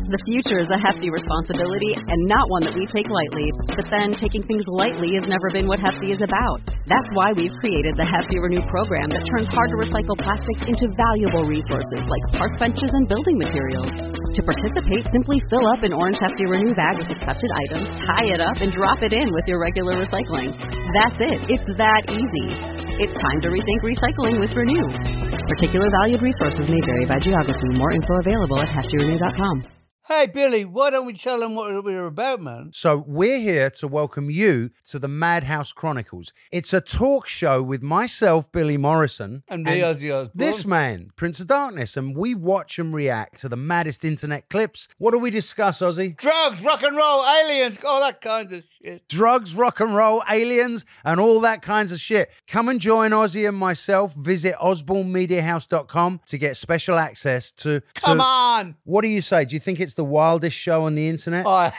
The future is a hefty responsibility and not one that we take lightly. But then taking things lightly has never been what Hefty is about. That's why we've created the Hefty Renew program that turns hard-to-recycle plastics into valuable resources like park benches and building materials. To participate, simply fill up an orange Hefty Renew bag with accepted items, tie it up, and drop it in with your regular recycling. That's it. It's that easy. It's time to rethink recycling with Renew. Particular valued resources may vary by geography. More info available at heftyrenew.com. Hey, Billy, why don't we tell them what we're about, man? So we're here to welcome you to the Madhouse Chronicles. It's a talk show with myself, Billy Morrison. And me, Ozzy Osbourne. This man, Prince of Darkness. And we watch and react to the maddest internet clips. What do we discuss, Ozzy? Drugs, rock and roll, aliens, all that kind of shit. Drugs, rock and roll, aliens, and all that kinds of shit. Come and join Ozzy and myself. Visit osbornemediahouse.com to get special access to... Come on! What do you say? Do you think it's the wildest show on the internet? Oh.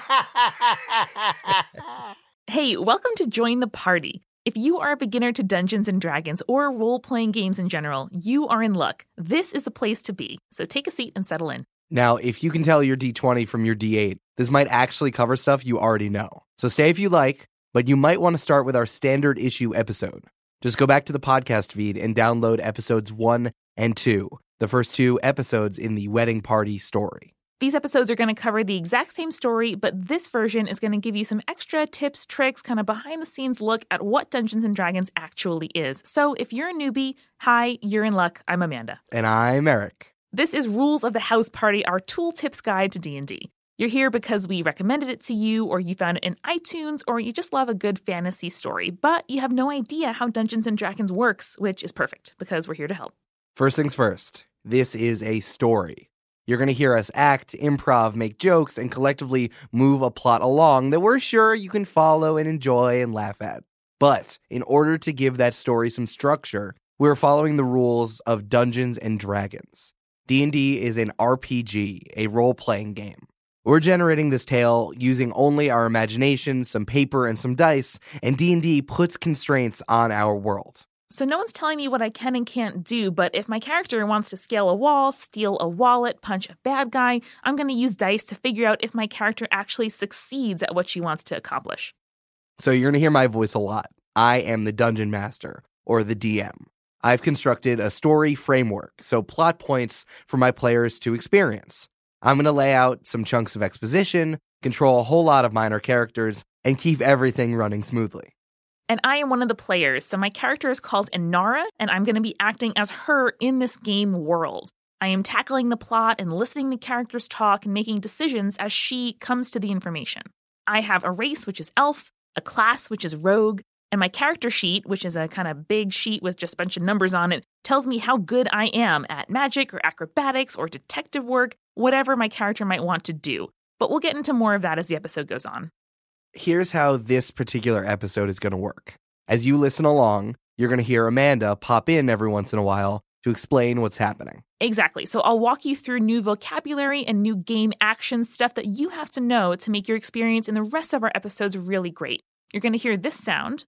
Hey, welcome to Join the Party. If you are a beginner to Dungeons & Dragons or role-playing games in general, you are in luck. This is the place to be. So take a seat and settle in. Now, if you can tell your D20 from your D8, this might actually cover stuff you already know. So stay if you like, but you might want to start with our standard issue episode. Just go back to the podcast feed and download episodes 1 and 2, the first 2 episodes in the wedding party story. These episodes are going to cover the exact same story, but this version is going to give you some extra tips, tricks, kind of behind-the-scenes look at what Dungeons & Dragons actually is. So if you're a newbie, hi, you're in luck. I'm Amanda. And I'm Eric. This is Rules of the House Party, our tooltips guide to D&D. You're here because we recommended it to you, or you found it in iTunes, or you just love a good fantasy story, but you have no idea how Dungeons & Dragons works, which is perfect, because we're here to help. First things first, this is a story. You're going to hear us act, improv, make jokes, and collectively move a plot along that we're sure you can follow and enjoy and laugh at. But in order to give that story some structure, we're following the rules of Dungeons & Dragons. D&D is an RPG, a role-playing game. We're generating this tale using only our imagination, some paper, and some dice, and D&D puts constraints on our world. So no one's telling me what I can and can't do, but if my character wants to scale a wall, steal a wallet, punch a bad guy, I'm going to use dice to figure out if my character actually succeeds at what she wants to accomplish. So you're going to hear my voice a lot. I am the Dungeon Master, or the DM. I've constructed a story framework, so plot points for my players to experience. I'm going to lay out some chunks of exposition, control a whole lot of minor characters, and keep everything running smoothly. And I am one of the players, so my character is called Inara, and I'm going to be acting as her in this game world. I am tackling the plot and listening to characters talk and making decisions as she comes to the information. I have a race, which is elf, a class, which is rogue, and my character sheet, which is a kind of big sheet with just a bunch of numbers on it, tells me how good I am at magic or acrobatics or detective work, whatever my character might want to do. But we'll get into more of that as the episode goes on. Here's how this particular episode is going to work. As you listen along, you're going to hear Amanda pop in every once in a while to explain what's happening. Exactly. So I'll walk you through new vocabulary and new game actions, stuff that you have to know to make your experience in the rest of our episodes really great. You're going to hear this sound,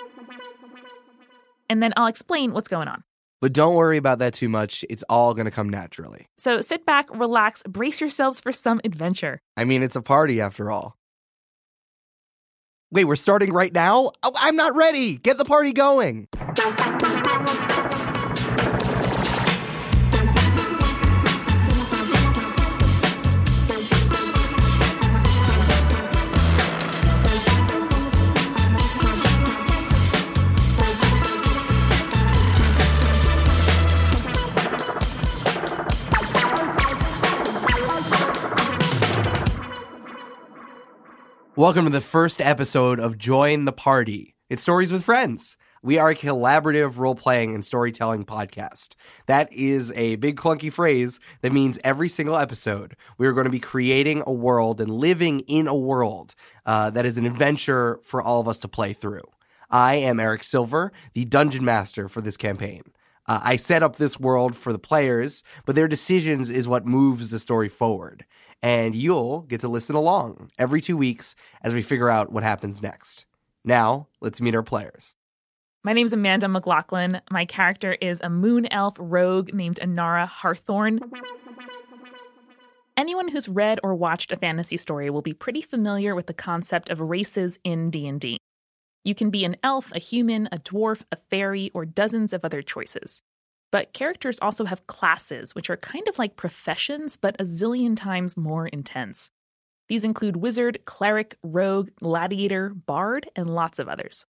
and then I'll explain what's going on. But don't worry about that too much. It's all going to come naturally. So sit back, relax, brace yourselves for some adventure. I mean, it's a party after all. Wait, we're starting right now? Oh, I'm not ready. Get the party going. Welcome to the first episode of Join the Party. It's Stories with Friends. We are a collaborative role-playing and storytelling podcast. That is a big clunky phrase that means every single episode we are going to be creating a world and living in a world that is an adventure for all of us to play through. I am Eric Silver, the Dungeon Master for this campaign. I set up this world for the players, but their decisions is what moves the story forward. And you'll get to listen along every 2 weeks as we figure out what happens next. Now, let's meet our players. My name's Amanda McLaughlin. My character is a moon elf rogue named Inara Harthorn. Anyone who's read or watched a fantasy story will be pretty familiar with the concept of races in D&D. You can be an elf, a human, a dwarf, a fairy, or dozens of other choices. But characters also have classes, which are kind of like professions, but a zillion times more intense. These include wizard, cleric, rogue, gladiator, bard, and lots of others.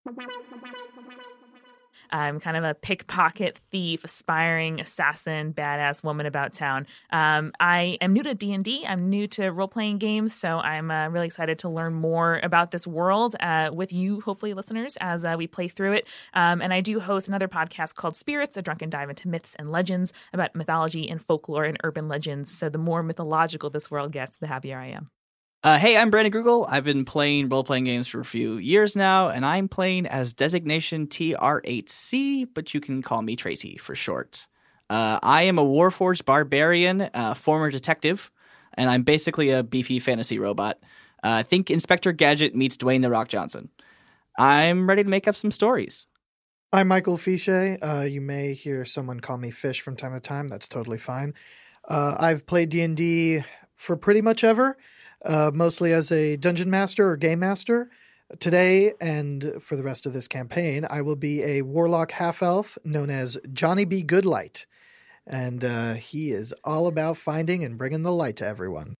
I'm kind of a pickpocket, thief, aspiring, assassin, badass woman about town. I am new to D&D. I'm new to role-playing games, so I'm really excited to learn more about this world with you, hopefully, listeners, as we play through it. And I do host another podcast called Spirits, a drunken dive into myths and legends about mythology and folklore and urban legends. So the more mythological this world gets, the happier I am. Hey, I'm Brandon Google. I've been playing role-playing games for a few years now, and I'm playing as designation TR8C, but you can call me Tracy for short. I am a Warforged barbarian, former detective, and I'm basically a beefy fantasy robot. Think Inspector Gadget meets Dwayne The Rock Johnson. I'm ready to make up some stories. I'm Michael Fichet. You may hear someone call me Fish from time to time. That's totally fine. I've played D&D for pretty much ever. Mostly as a dungeon master or game master. Today, and for the rest of this campaign, I will be a warlock half-elf known as Johnny B. Goodlight. And he is all about finding and bringing the light to everyone.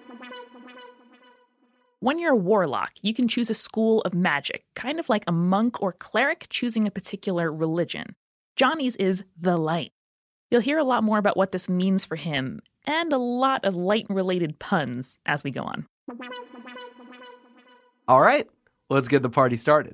When you're a warlock, you can choose a school of magic, kind of like a monk or cleric choosing a particular religion. Johnny's is the light. You'll hear a lot more about what this means for him, and a lot of light-related puns as we go on. All right, let's get the party started.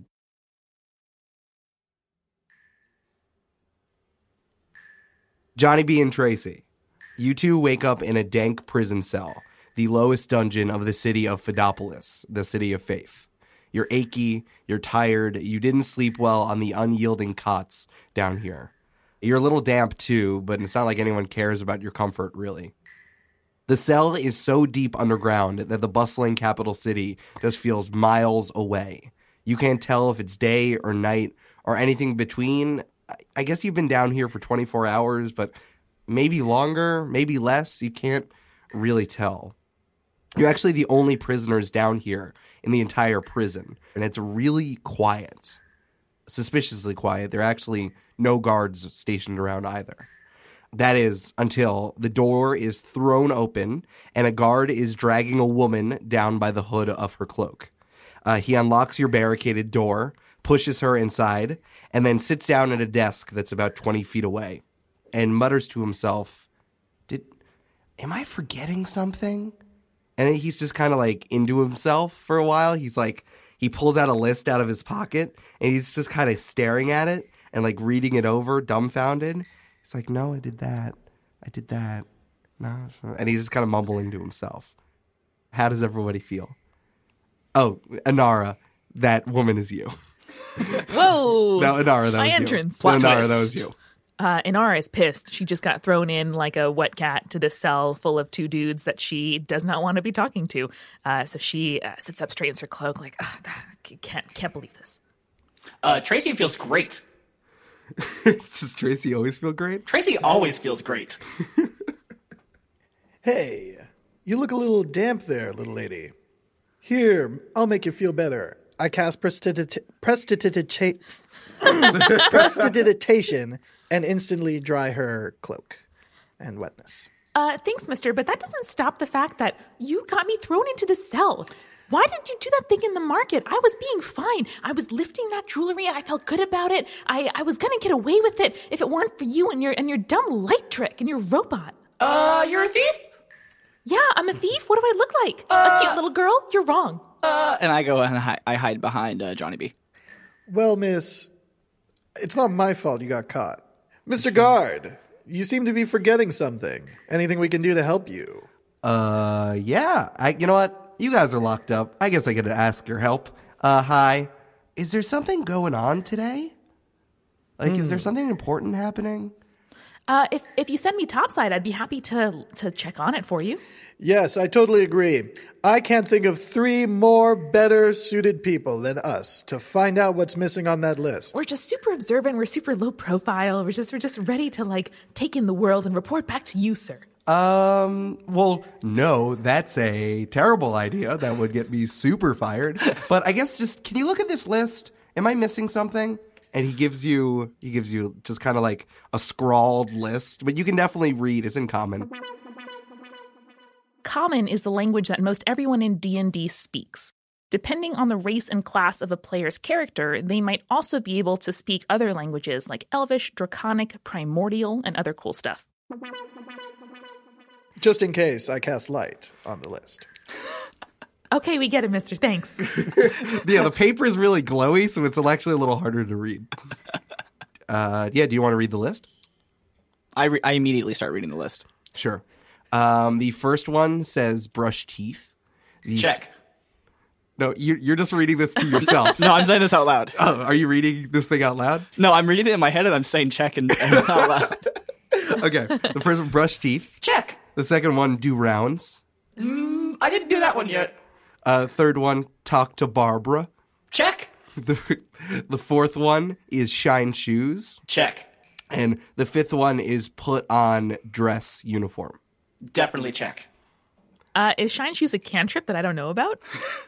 Johnny B. and Tracy, you two wake up in a dank prison cell, the lowest dungeon of the city of Fidopolis, the city of faith. You're achy, you're tired, you didn't sleep well on the unyielding cots down here. You're a little damp too, but it's not like anyone cares about your comfort, really. The cell is so deep underground that the bustling capital city just feels miles away. You can't tell if it's day or night or anything between. I guess you've been down here for 24 hours, but maybe longer, maybe less. You can't really tell. You're actually the only prisoners down here in the entire prison, and it's really quiet. Suspiciously quiet. There are actually no guards stationed around either. That is until the door is thrown open and a guard is dragging a woman down by the hood of her cloak. He unlocks your barricaded door, pushes her inside, and then sits down at a desk that's about 20 feet away and mutters to himself, am I forgetting something? And he's just kind of like into himself for a while. He's like, he pulls out a list out of his pocket and he's just kind of staring at it and like reading it over, dumbfounded. He's like, no, I did that. No. And he's just kind of mumbling to himself. How does everybody feel? Oh, Inara, that woman is you. Whoa! No, Inara, that my was entrance. you. Inara, that was you. Inara is pissed. She just got thrown in like a wet cat to this cell full of two dudes that she does not want to be talking to. So she sits up, straightens her cloak, like, can't believe this. Tracy feels great. Does Tracy always feel great? Tracy always feels great. Hey, you look a little damp there, little lady. Here, I'll make you feel better. I cast prestidigitation and instantly dry her cloak and wetness. Thanks, mister, but that doesn't stop the fact that you got me thrown into the cell. Why did you do that thing in the market? I was being fine. I was lifting that jewelry. I felt good about it. I was going to get away with it if it weren't for you and your dumb light trick and your robot. You're a thief? Yeah, I'm a thief. What do I look like? A cute little girl? You're wrong. And I go and I hide behind Johnny B. Well, miss, it's not my fault you got caught. Mr. Guard, you seem to be forgetting something. Anything we can do to help you? Yeah. You know what? You guys are locked up. I guess I could ask your help. Hi. Is there something going on today? Like, is there something important happening? If you send me topside, I'd be happy to check on it for you. Yes, I totally agree. I can't think of 3 more better suited people than us to find out what's missing on that list. We're just super observant. We're super low profile. We're just ready to like take in the world and report back to you, sir. Well, no, that's a terrible idea. That would get me super fired. But I guess just, can you look at this list? Am I missing something? And he gives you just kind of like a scrawled list, but you can definitely read. It's in Common. Common is the language that most everyone in D&D speaks. Depending on the race and class of a player's character, they might also be able to speak other languages like Elvish, Draconic, Primordial, and other cool stuff. Just in case, I cast light on the list. Okay, we get it, mister. Thanks. Yeah, the paper is really glowy, so it's actually a little harder to read. Do you want to read the list? I immediately start reading the list. Sure. The first one says brush teeth. Check. No, you're just reading this to yourself. No, I'm saying this out loud. Oh, are you reading this thing out loud? No, I'm reading it in my head and I'm saying check and out loud. Okay. The first one, brush teeth. Check. The second one, do rounds. I didn't do that one yet. Third one, talk to Barbara. Check. The fourth one is shine shoes. Check. And the fifth one is put on dress uniform. Definitely check. Is Shine Shoes a cantrip that I don't know about?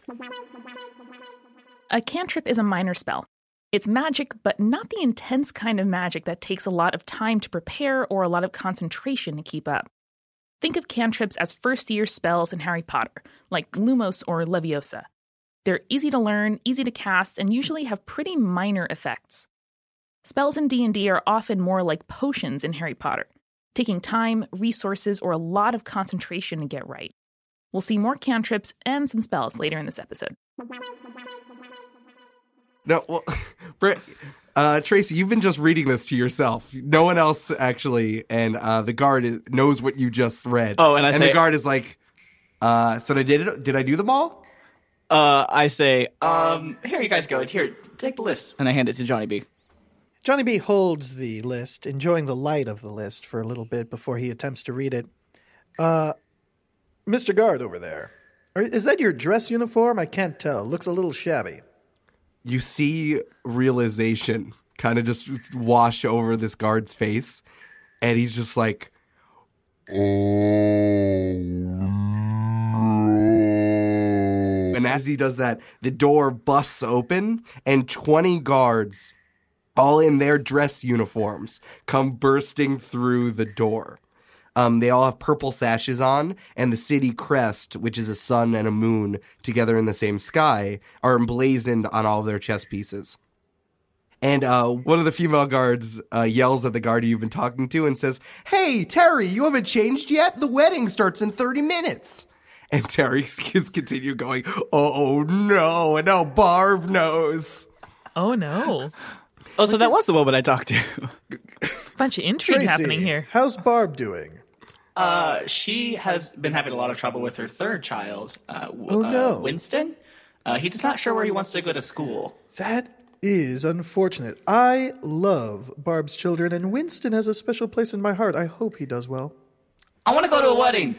A cantrip is a minor spell. It's magic, but not the intense kind of magic that takes a lot of time to prepare or a lot of concentration to keep up. Think of cantrips as first-year spells in Harry Potter, like Lumos or Leviosa. They're easy to learn, easy to cast, and usually have pretty minor effects. Spells in D&D are often more like potions in Harry Potter, taking time, resources, or a lot of concentration to get right. We'll see more cantrips and some spells later in this episode. No, well, Brett, Tracy, you've been just reading this to yourself. No one else actually, and the guard knows what you just read. Oh, and the guard is like, so did I do them all? I say, Here you guys go. Here, take the list. and I hand it to Johnny B. Johnny B holds the list, enjoying the light of the list for a little bit before he attempts to read it. Mr. Guard over there, is that your dress uniform? I can't tell. Looks a little shabby. You see realization kind of just wash over this guard's face, and he's just like, oh no. And as he does that, the door busts open, and 20 guards, all in their dress uniforms, come bursting through the door. They all have purple sashes on, and the city crest, which is a sun and a moon together in the same sky, are emblazoned on all of their chest pieces. And one of the female guards yells at the guard you've been talking to and says, "Hey, Terry, you haven't changed yet? The wedding starts in 30 minutes. And Terry is continue going, oh no, and now Barb knows. Oh no. Oh, so that was the woman I talked to. There's a bunch of intrigue happening here. How's Barb doing? She has been having a lot of trouble with her third child, no. Winston. He's just not sure where he wants to go to school. That is unfortunate. I love Barb's children, and Winston has a special place in my heart. I hope he does well. I want to go to a wedding.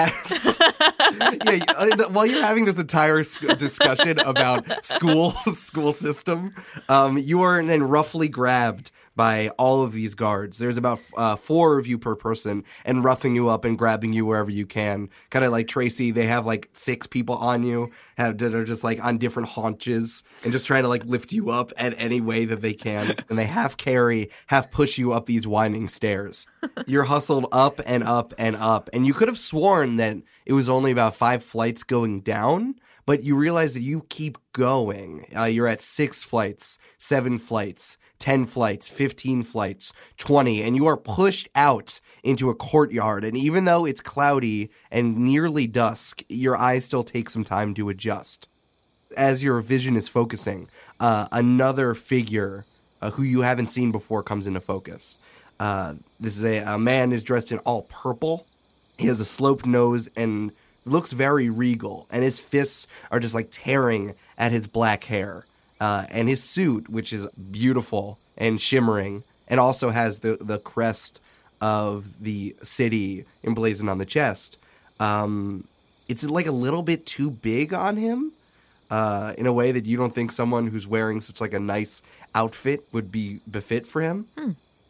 While you're having this entire discussion about school system, you are then roughly grabbed by all of these guards. There's about 4 of you per person, and roughing you up and grabbing you wherever you can. Kind of like Tracy, they have like 6 people on you that are just like on different haunches and just trying to like lift you up at any way that they can. And they half carry, half push you up these winding stairs. You're hustled up and up and up. And you could have sworn that it was only about 5 flights going down, but you realize that you keep going. You're at 6 flights, 7 flights, 10 flights, 15 flights, 20, and you are pushed out into a courtyard. And even though it's cloudy and nearly dusk, your eyes still take some time to adjust. As your vision is focusing, another figure who you haven't seen before comes into focus. This is a man is dressed in all purple. He has a sloped nose and looks very regal, and his fists are just like tearing at his black hair. And his suit, which is beautiful and shimmering, and also has the crest of the city emblazoned on the chest. It's like a little bit too big on him, in a way that you don't think someone who's wearing such like a nice outfit would be befit for him.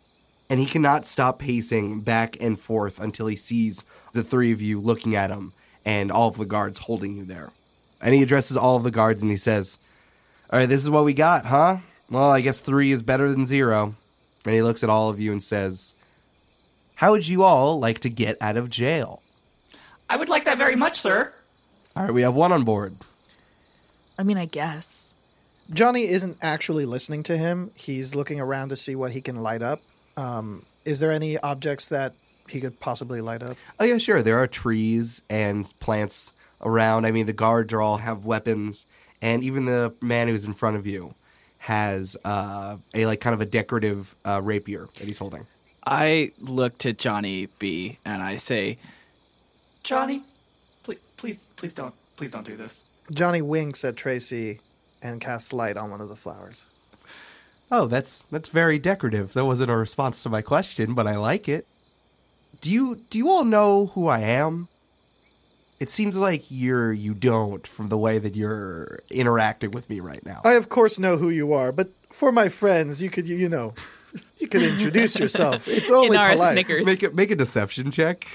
and he cannot stop pacing back and forth until he sees the three of you looking at him and all of the guards holding you there. And he addresses all of the guards and he says, "All right, this is what we got, huh? Well, I guess 3 is better than 0. And he looks at all of you and says, "How would you all like to get out of jail?" I would like that very much, sir. All right, we have 1 on board. I mean, I guess. Johnny isn't actually listening to him. He's looking around to see what he can light up. Is there any objects that he could possibly light up? Oh, yeah, sure. There are trees and plants around. I mean, the guards all have weapons, and even the man who's in front of you has a kind of a decorative rapier that he's holding. I look to Johnny B and I say, Johnny, please don't do this. Johnny winks at Tracy and casts light on one of the flowers. Oh, that's very decorative. That wasn't a response to my question, but I like it. Do you all know who I am? It seems like you don't from the way that you're interacting with me right now. I, of course, know who you are, but for my friends, you could introduce yourself. It's only Inara polite. snickers. Make a deception check.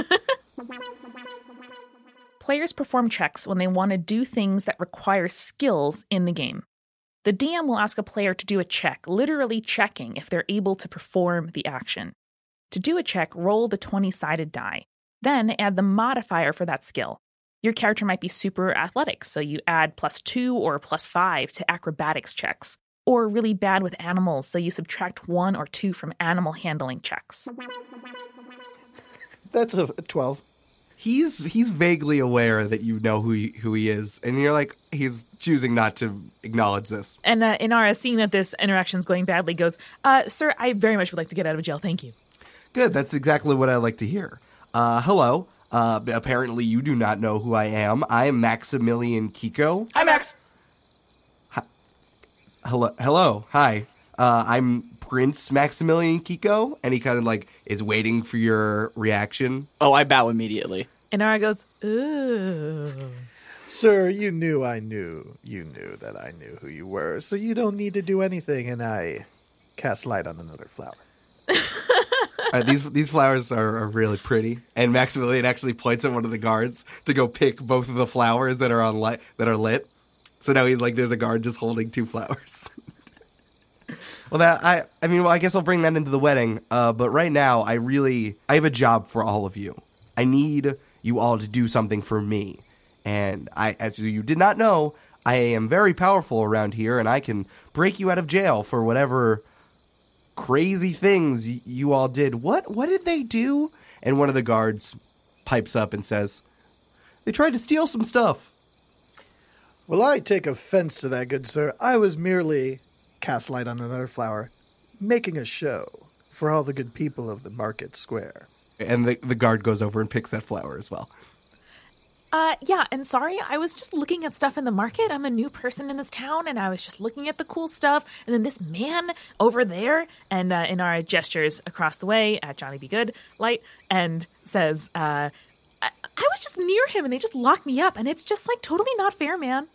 Players perform checks when they want to do things that require skills in the game. The DM will ask a player to do a check, literally checking if they're able to perform the action. To do a check, roll the 20-sided die. Then add the modifier for that skill. Your character might be super athletic, so you add +2 or +5 to acrobatics checks. Or really bad with animals, so you subtract 1 or 2 from animal handling checks. That's a 12. He's vaguely aware that you know who he is, and you're like, he's choosing not to acknowledge this. And Inara, seeing that this interaction's going badly, goes, "Sir, I very much would like to get out of jail, thank you." Good, that's exactly what I like to hear. Hello. Apparently you do not know who I am. I am Maximilian Kiko. Hi, Max. Hello. Hi. I'm Prince Maximilian Kiko, and he kind of like is waiting for your reaction. oh, I bow immediately. Inara goes, "Ooh." Sir, you knew that I knew who you were, so you don't need to do anything, and I cast light on another flower. These flowers are really pretty, and Maximilian actually points at one of the guards to go pick both of the flowers that are lit. So now he's like, there's a guard just holding 2 flowers. Well, I guess I'll bring that into the wedding. But right now, I have a job for all of you. I need you all to do something for me. And as you did not know, I am very powerful around here, and I can break you out of jail for whatever crazy things you all did. What did they do? And one of the guards pipes up and says, "They tried to steal some stuff." Well, I take offense to that, good sir. I was merely, cast light on another flower, making a show for all the good people of the market square. And the guard goes over and picks that flower as well. Yeah, and sorry, I was just looking at stuff in the market. I'm a new person in this town, and I was just looking at the cool stuff. And then this man over there, and Inara gestures across the way at Johnny Be Good light, and says, I was just near him, and they just locked me up, and it's just like totally not fair, man.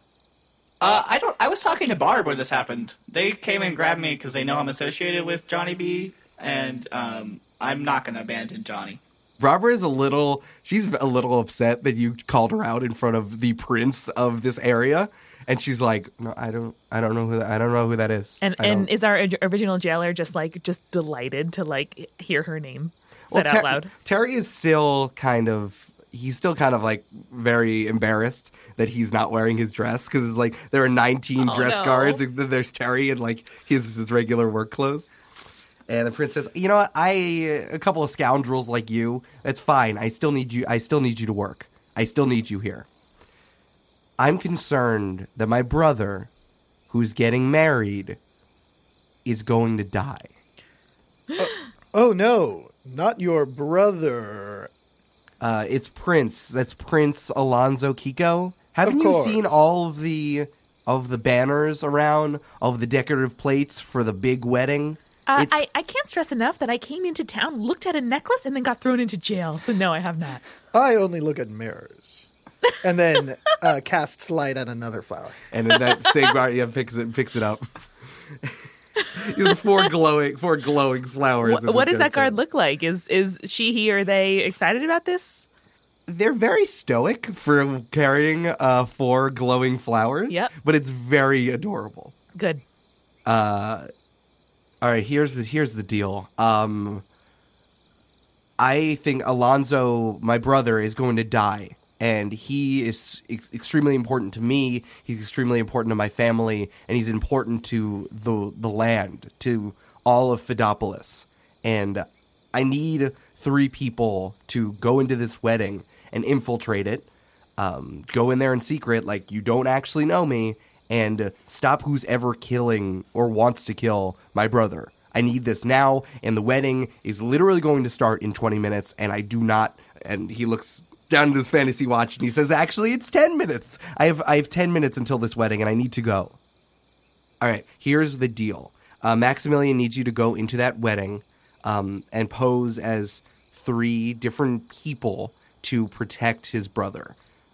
I was talking to Barb when this happened. They came and grabbed me because they know I'm associated with Johnny B, and I'm not going to abandon Johnny. Barbara is she's a little upset that you called her out in front of the prince of this area, and she's like, "No, I don't know who that is." And is our original jailer just delighted to hear her name said out loud? Terry is still he's still kind of like very embarrassed that he's not wearing his dress because it's like there are 19 dress guards, and then there's Terry in like his regular work clothes. And the prince says, "You know what? A couple of scoundrels like you, that's fine. I still need you to work. I still need you here. I'm concerned that my brother, who's getting married, is going to die." Oh, no. Not your brother. It's Prince. That's Prince Alonzo Kiko. Haven't you seen all of the banners around, all of the decorative plates for the big wedding? I can't stress enough that I came into town, looked at a necklace, and then got thrown into jail. So no, I have not. I only look at mirrors. And then casts light on another flower. And then that same guard picks it up. The four glowing flowers. What does that guard look like? Is she, he, or they excited about this? They're very stoic for carrying 4 glowing flowers. Yep. But it's very adorable. Good. All right, here's the deal. I think Alonzo, my brother, is going to die. And he is extremely important to me. He's extremely important to my family. And he's important to the land, to all of Fidopolis. And I need 3 people to go into this wedding and infiltrate it. Go in there in secret, like you don't actually know me. And stop who's ever killing or wants to kill my brother. I need this now. And the wedding is literally going to start in 20 minutes. And I do not... And he looks down at his fantasy watch and he says, actually, it's 10 minutes. I have 10 minutes until this wedding and I need to go. All right, here's the deal. Maximilian needs you to go into that wedding and pose as 3 different people to protect his brother.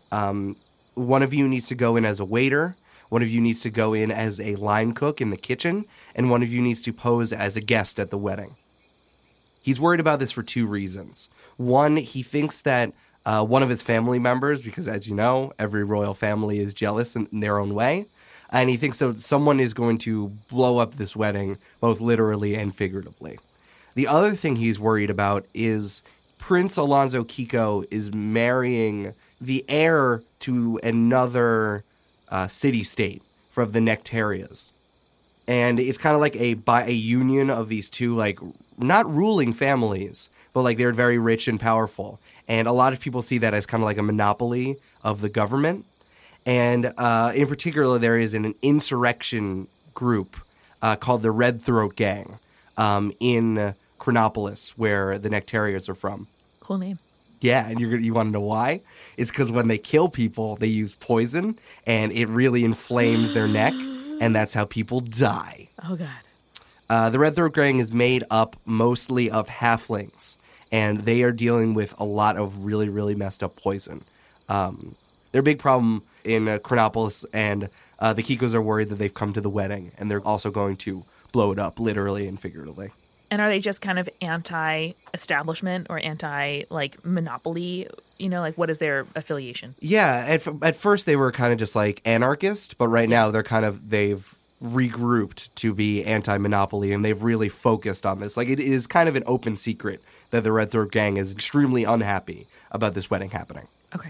One of you needs to go in as a waiter. One of you needs to go in as a line cook in the kitchen. And one of you needs to pose as a guest at the wedding. He's worried about this for 2 reasons. One, he thinks that one of his family members, because as you know, every royal family is jealous in their own way. And he thinks that someone is going to blow up this wedding, both literally and figuratively. The other thing he's worried about is Prince Alonzo Kiko is marrying the heir to another city-state from the Nectarias. And it's kind of like a union of these 2, like, not ruling families, but like they're very rich and powerful. And a lot of people see that as kind of like a monopoly of the government. And in particular, there is an insurrection group called the Red Throat Gang in Chronopolis, where the Nectarians are from. Cool name. Yeah, and you want to know why? It's because when they kill people, they use poison, and it really inflames their neck, and that's how people die. Oh, God. The Red Throat Gang is made up mostly of halflings, and they are dealing with a lot of really, really messed up poison. Their big problem in Chronopolis, and the Kikos are worried that they've come to the wedding, and they're also going to blow it up, literally and figuratively. And are they just kind of anti-establishment or anti-monopoly? You know, like, what is their affiliation? Yeah, at first they were kind of just like anarchist, but right now they've regrouped to be anti-monopoly, and they've really focused on this. Like, it is kind of an open secret that the Red Throat Gang is extremely unhappy about this wedding happening. Okay.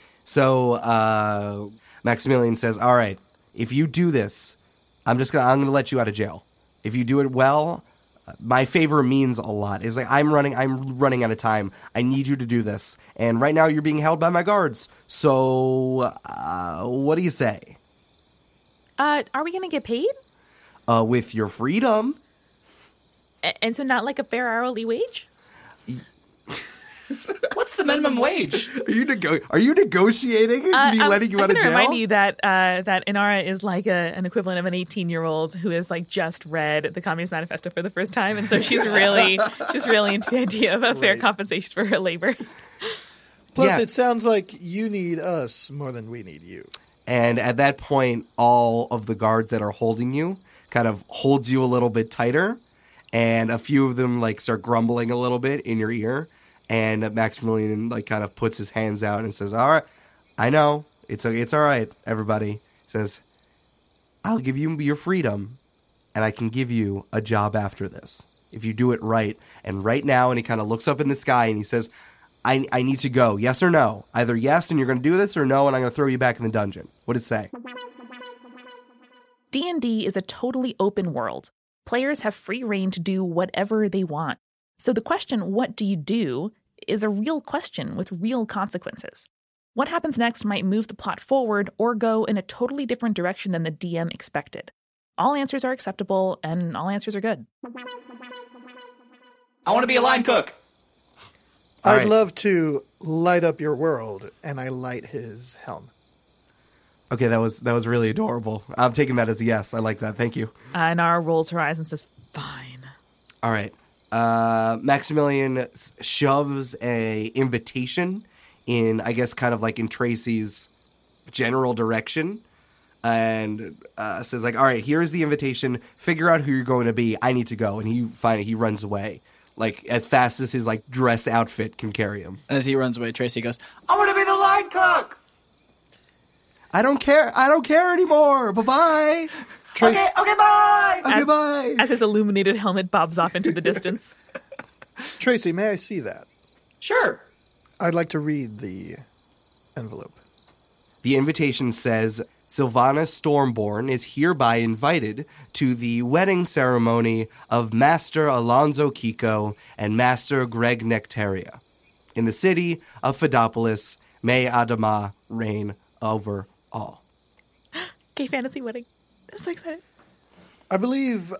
So Maximilian says, all right, if you do this, I'm going to let you out of jail. If you do it well, my favor means a lot. It's like, I'm running out of time. I need you to do this. And right now you're being held by my guards. So what do you say? Are we going to get paid? With your freedom. And so not like a fair hourly wage? What's the minimum wage? Are you negotiating me letting you out of jail? I'm going to remind you that Inara is like an equivalent of an 18-year-old who has like just read the Communist Manifesto for the first time, and so she's really into the idea of a fair compensation for her labor. Plus, it sounds like you need us more than we need you. And at that point, all of the guards that are holding you kind of holds you a little bit tighter, and a few of them like start grumbling a little bit in your ear. And Maximilian like kind of puts his hands out and says, all right, I know. It's all right, everybody. He says, I'll give you your freedom, and I can give you a job after this. If you do it right. And right now, and he kind of looks up in the sky and he says, I need to go. Yes or no? Either yes, and you're going to do this, or no, and I'm going to throw you back in the dungeon. What does it say? D&D is a totally open world. Players have free reign to do whatever they want. So the question, what do you do, is a real question with real consequences. What happens next might move the plot forward or go in a totally different direction than the DM expected. All answers are acceptable, and all answers are good. I want to be a line cook. I'd love to light up your world, and I light his helm. Okay, that was really adorable. I'm taking that as a yes. I like that. Thank you. Inara rolls her eyes and says, fine. All right. Maximilian shoves a invitation in, I guess, kind of like in Tracy's general direction. and says like, all right, here's the invitation. Figure out who you're going to be. I need to go. And he runs away, like as fast as his like dress outfit can carry him. As he runs away, Tracy goes, I want to be the line cook. I don't care anymore. Bye-bye. Okay, bye. Okay, bye. As his illuminated helmet bobs off into the distance. Tracy, may I see that? Sure. I'd like to read the envelope. The invitation says, Sylvana Stormborn is hereby invited to the wedding ceremony of Master Alonzo Kiko and Master Greg Nectaria in the city of Fidopolis. May Adama reign over all. Gay fantasy wedding. I'm so excited. I believe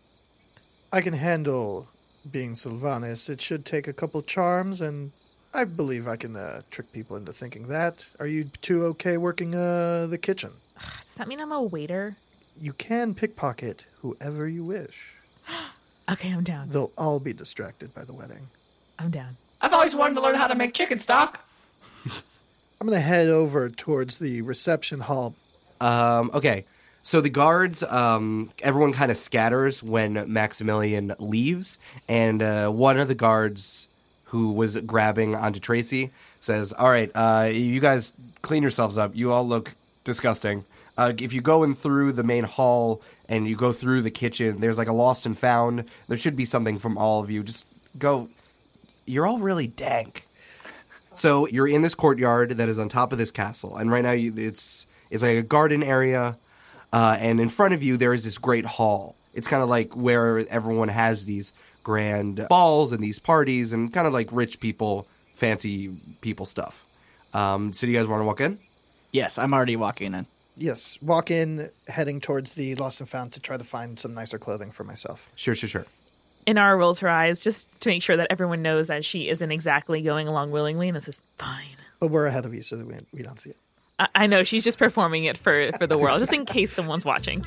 I can handle being Sylvanas. It should take a couple charms, and I believe I can trick people into thinking that. Are you two okay working the kitchen? Does that mean I'm a waiter? You can pickpocket whoever you wish. Okay, I'm down. They'll all be distracted by the wedding. I'm down. I've always wanted to learn how to make chicken stock. I'm going to head over towards the reception hall. Okay. So the guards, everyone kind of scatters when Maximilian leaves, and one of the guards who was grabbing onto Tracy says, all right, you guys clean yourselves up. You all look disgusting. If you go in through the main hall and you go through the kitchen, there's like a lost and found. There should be something from all of you. Just go. You're all really dank. So you're in this courtyard that is on top of this castle, and right now it's like a garden area, and in front of you there is this great hall. It's kind of like where everyone has these grand balls and these parties and kind of like rich people, fancy people stuff. So do you guys want to walk in? yes, I'm already walking in. Yes, walk in, heading towards the lost and found to try to find some nicer clothing for myself. Sure. Inara rolls her eyes just to make sure that everyone knows that she isn't exactly going along willingly, and this is fine. But we're ahead of you, so that we don't see it. I know, she's just performing it for the world, just in case someone's watching.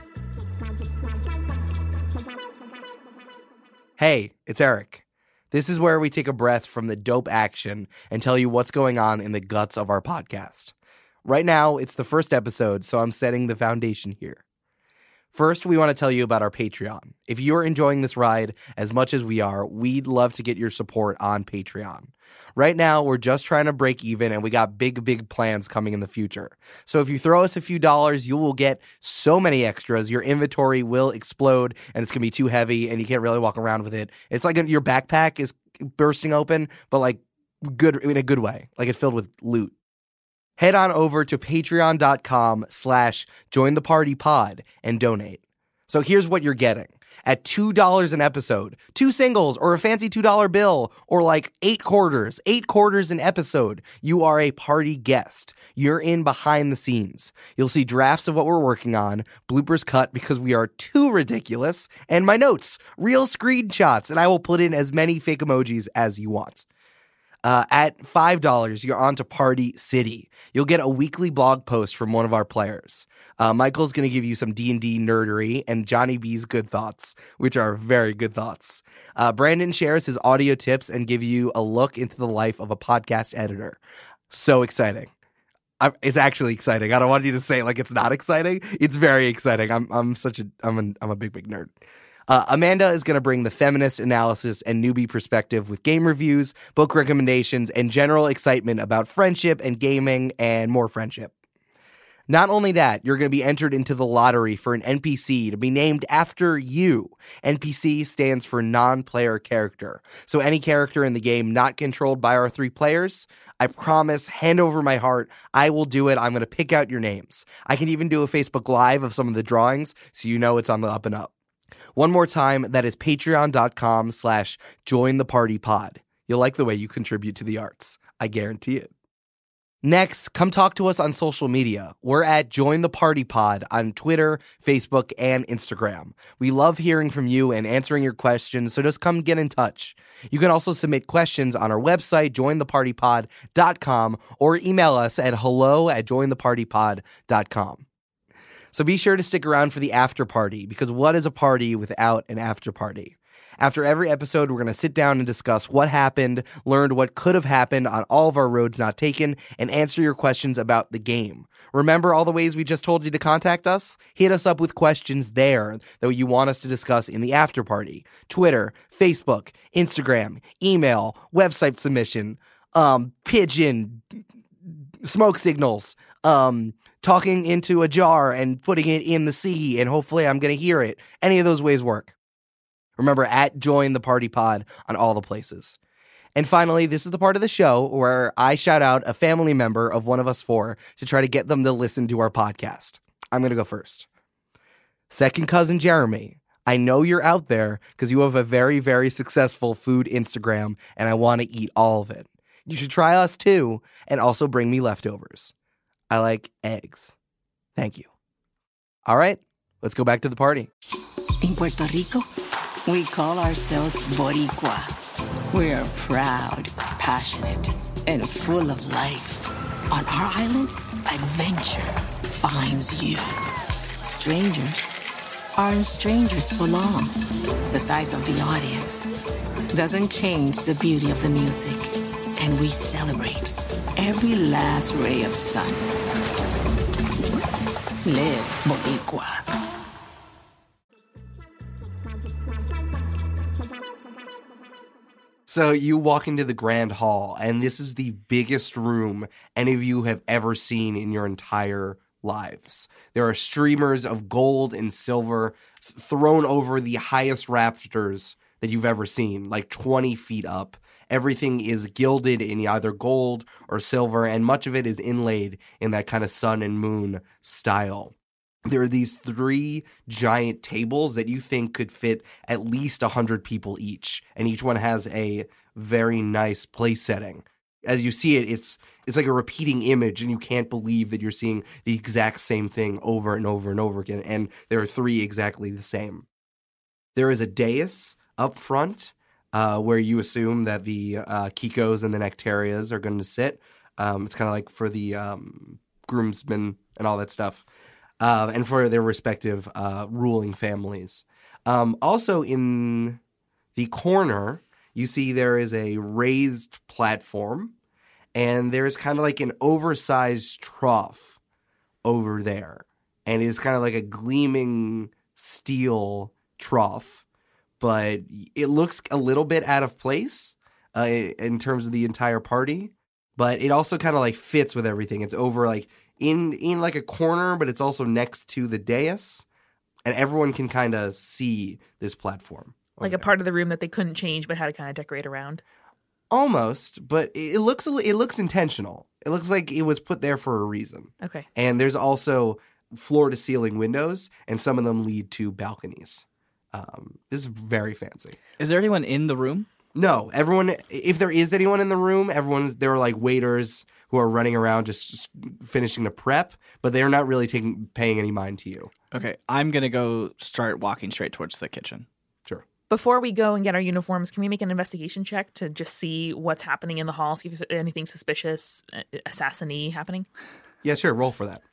Hey, it's Eric. This is where we take a breath from the dope action and tell you what's going on in the guts of our podcast. Right now, it's the first episode, so I'm setting the foundation here. First, we want to tell you about our Patreon. If you're enjoying this ride as much as we are, we'd love to get your support on Patreon. Right now, we're just trying to break even, and we got big plans coming in the future. So if you throw us a few dollars, you will get so many extras. Your inventory will explode, and it's going to be too heavy, and you can't really walk around with it. It's like your backpack is bursting open, but like good in a good way. Like it's filled with loot. Head on over to patreon.com/jointhepartypod and donate. So here's what you're getting. At $2 an episode, 2 singles or a fancy $2 bill, or like 8 quarters an episode, you are a party guest. You're in behind the scenes. You'll see drafts of what we're working on, bloopers cut because we are too ridiculous, and my notes, real screenshots, and I will put in as many fake emojis as you want. At $5, you're on to Party City. You'll get a weekly blog post from one of our players. Michael's going to give you some D&D nerdery and Johnny B's good thoughts, which are very good thoughts. Brandon shares his audio tips and give you a look into the life of a podcast editor. So exciting. It's actually exciting. I don't want you to say like it's not exciting. It's very exciting. I'm a big nerd. Amanda is going to bring the feminist analysis and newbie perspective with game reviews, book recommendations, and general excitement about friendship and gaming and more friendship. Not only that, you're going to be entered into the lottery for an NPC to be named after you. NPC stands for non-player character. So any character in the game not controlled by our 3 players, I promise, hand over my heart, I will do it. I'm going to pick out your names. I can even do a Facebook Live of some of the drawings so you know it's on the up and up. One more time, that is patreon.com/jointhepartypod. You'll like the way you contribute to the arts. I guarantee it. Next, come talk to us on social media. We're at Join the Party Pod on Twitter, Facebook, and Instagram. We love hearing from you and answering your questions, so just come get in touch. You can also submit questions on our website, jointhepartypod.com, or email us at hello@jointhepartypod.com. So be sure to stick around for the after party, because what is a party without an after party? After every episode, we're going to sit down and discuss what happened, learn what could have happened on all of our roads not taken, and answer your questions about the game. Remember all the ways we just told you to contact us? Hit us up with questions there that you want us to discuss in the after party. Twitter, Facebook, Instagram, email, website submission, pigeon, smoke signals, talking into a jar and putting it in the sea, and hopefully I'm going to hear it. Any of those ways work. Remember, at Join the Party Pod on all the places. And finally, this is the part of the show where I shout out a family member of one of us four to try to get them to listen to our podcast. I'm going to go first. Second cousin Jeremy, I know you're out there because you have a very, very successful food Instagram, and I want to eat all of it. You should try us too, and also bring me leftovers. I like eggs. Thank you. All right, let's go back to the party. In Puerto Rico, we call ourselves Boricua. We're proud, passionate, and full of life. On our island, adventure finds you. Strangers aren't strangers for long. The size of the audience doesn't change the beauty of the music. And we celebrate every last ray of sun. Live Boricua. So you walk into the grand hall, and this is the biggest room any of you have ever seen in your entire lives. There are streamers of gold and silver thrown over the highest rafters that you've ever seen, like 20 feet up. Everything is gilded in either gold or silver, and much of it is inlaid in that kind of sun and moon style. There are these 3 giant tables that you think could fit at least 100 people each, and each one has a very nice place setting. As you see it, it's like a repeating image, and you can't believe that you're seeing the exact same thing over and over and over again, and there are 3 exactly the same. There is a dais up front where you assume that the Kikos and the Nectarias are going to sit. It's kind of like for the groomsmen and all that stuff. And for their respective ruling families. Also in the corner, you see there is a raised platform, and there's kind of like an oversized trough over there. And it's kind of like a gleaming steel trough, but it looks a little bit out of place in terms of the entire party. But it also kind of like fits with everything. It's over like in like a corner, but it's also next to the dais, and everyone can kind of see this platform. Like a part of the room that they couldn't change but had to kind of decorate around. Almost, but it looks intentional. It looks like it was put there for a reason. Okay. And there's also floor-to-ceiling windows, and some of them lead to balconies. This is very fancy. Is there anyone in the room? No, everyone. If there is anyone in the room, there are like waiters who are running around just finishing the prep, but they're not really paying any mind to you. Okay, I'm gonna go start walking straight towards the kitchen. Sure. Before we go and get our uniforms, can we make an investigation check to just see what's happening in the hall, see if there's anything suspicious, assassin-y happening? Yeah, sure. Roll for that.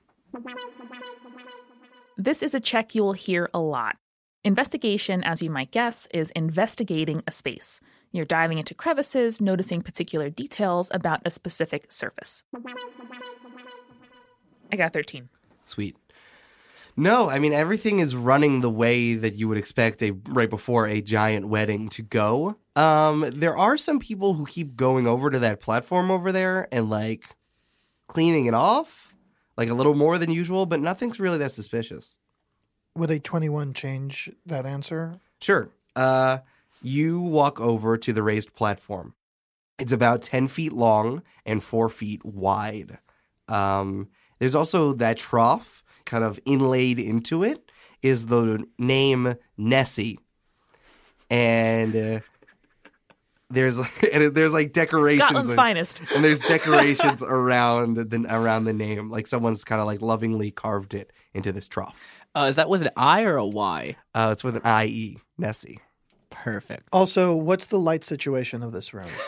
This is a check you will hear a lot. Investigation, as you might guess, is investigating a space. You're diving into crevices, noticing particular details about a specific surface. I got 13. Sweet. No, I mean, everything is running the way that you would expect right before a giant wedding to go. There are some people who keep going over to that platform over there and, like, cleaning it off, like a little more than usual, but nothing's really that suspicious. Would a 21 change that answer? Sure. You walk over to the raised platform. It's about 10 feet long and 4 feet wide. There's also that trough kind of inlaid into it is the name Nessie. And there's like decorations. Scotland's finest. And there's decorations around the name. Like someone's kind of like lovingly carved it into this trough. Is that with an I or a Y? It's with an I-E, Nessie. Perfect. Also, what's the light situation of this room?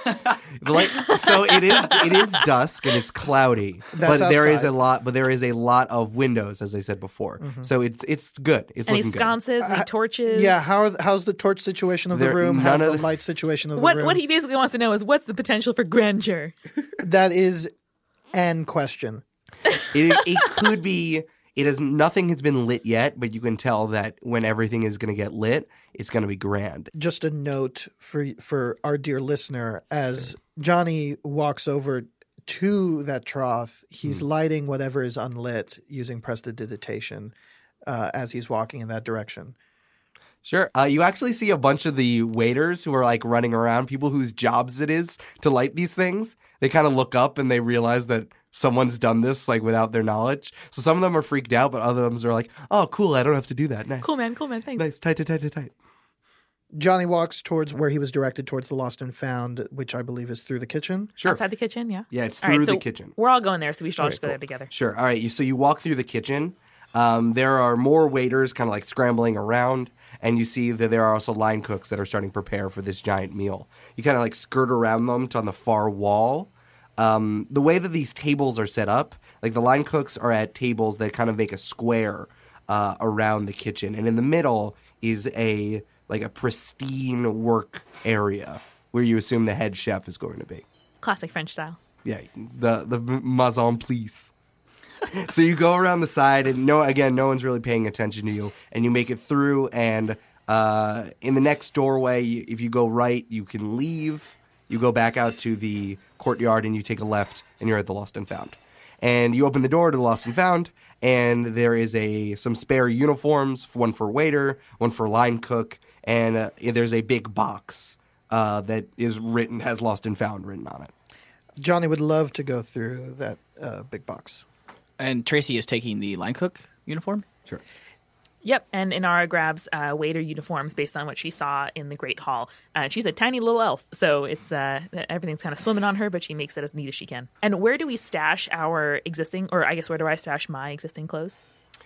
So it is dusk and it's cloudy, That's but there is outside. a lot of windows, as I said before. So it's good. It's Any looking good. sconces, any torches? Yeah, how's the torch situation of the room? How's the light situation of the room? What he basically wants to know is what's the potential for grandeur? That is an question. It could be. Nothing has been lit yet, but you can tell that when everything is going to get lit, it's going to be grand. Just a note for our dear listener, as Johnny walks over to that trough, he's lighting whatever is unlit using prestidigitation as he's walking in that direction. Sure. You actually see a bunch of the waiters who are like running around, people whose jobs it is to light these things. They kind of look up and they realize that someone's done this like without their knowledge. So some of them are freaked out, but other ones are like, oh, cool, I don't have to do that. Nice. Cool, man, thanks. Nice, tight. Johnny walks towards where he was directed, towards the Lost and Found, which I believe is through the kitchen. Sure. Outside the kitchen, yeah? Yeah, it's All right, through so the kitchen. We're all going there, so we should all just go there together. Sure. All right, so you walk through the kitchen. There are more waiters kind of like scrambling around, and you see that there are also line cooks that are starting to prepare for this giant meal. You kind of like skirt around them to on the far wall. The way that these tables are set up, like the line cooks are at tables that kind of make a square around the kitchen, and in the middle is a pristine work area where you assume the head chef is going to be. Classic French style. Yeah, the maison place. So you go around the side, and no one's really paying attention to you, and you make it through, and in the next doorway, if you go right, you can leave. You go back out to the courtyard, and you take a left, and you're at the Lost and Found. And you open the door to the Lost and Found, and there is some spare uniforms, one for waiter, one for line cook, and there's a big box that has Lost and Found written on it. Johnny would love to go through that big box. And Tracy is taking the line cook uniform? Sure. Yep, and Inara grabs waiter uniforms based on what she saw in the Great Hall. She's a tiny little elf, so it's everything's kind of swimming on her, but she makes it as neat as she can. And where do we stash our existing, or I guess where do I stash my existing clothes?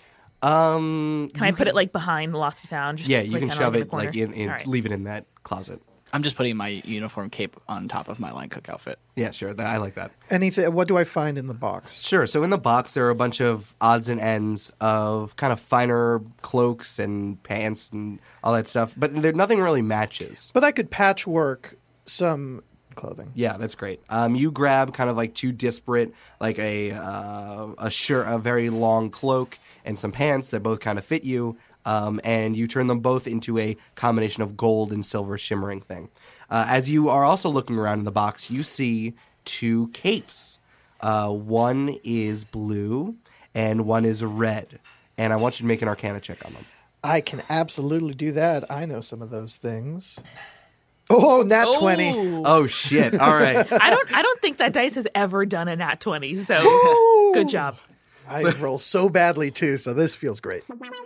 Can I put it like behind the Lost and Found? Just, you can shove it like in right. leave it in that closet. I'm just putting my uniform cape on top of my line cook outfit. Yeah, sure. I like that. What do I find in the box? Sure. So in the box, there are a bunch of odds and ends of kind of finer cloaks and pants and all that stuff, but nothing really matches. But I could patchwork some clothing. Yeah, that's great. You grab kind of like two disparate, like a shirt, a very long cloak, and some pants that both kind of fit you. And you turn them both into a combination of gold and silver shimmering thing. As you are also looking around in the box, you see two capes. One is blue and one is red. And I want you to make an Arcana check on them. I can absolutely do that. I know some of those things. Oh, nat 20. Oh, shit. All right. I don't think that dice has ever done a nat 20, so good job. I roll so badly, too, so this feels great.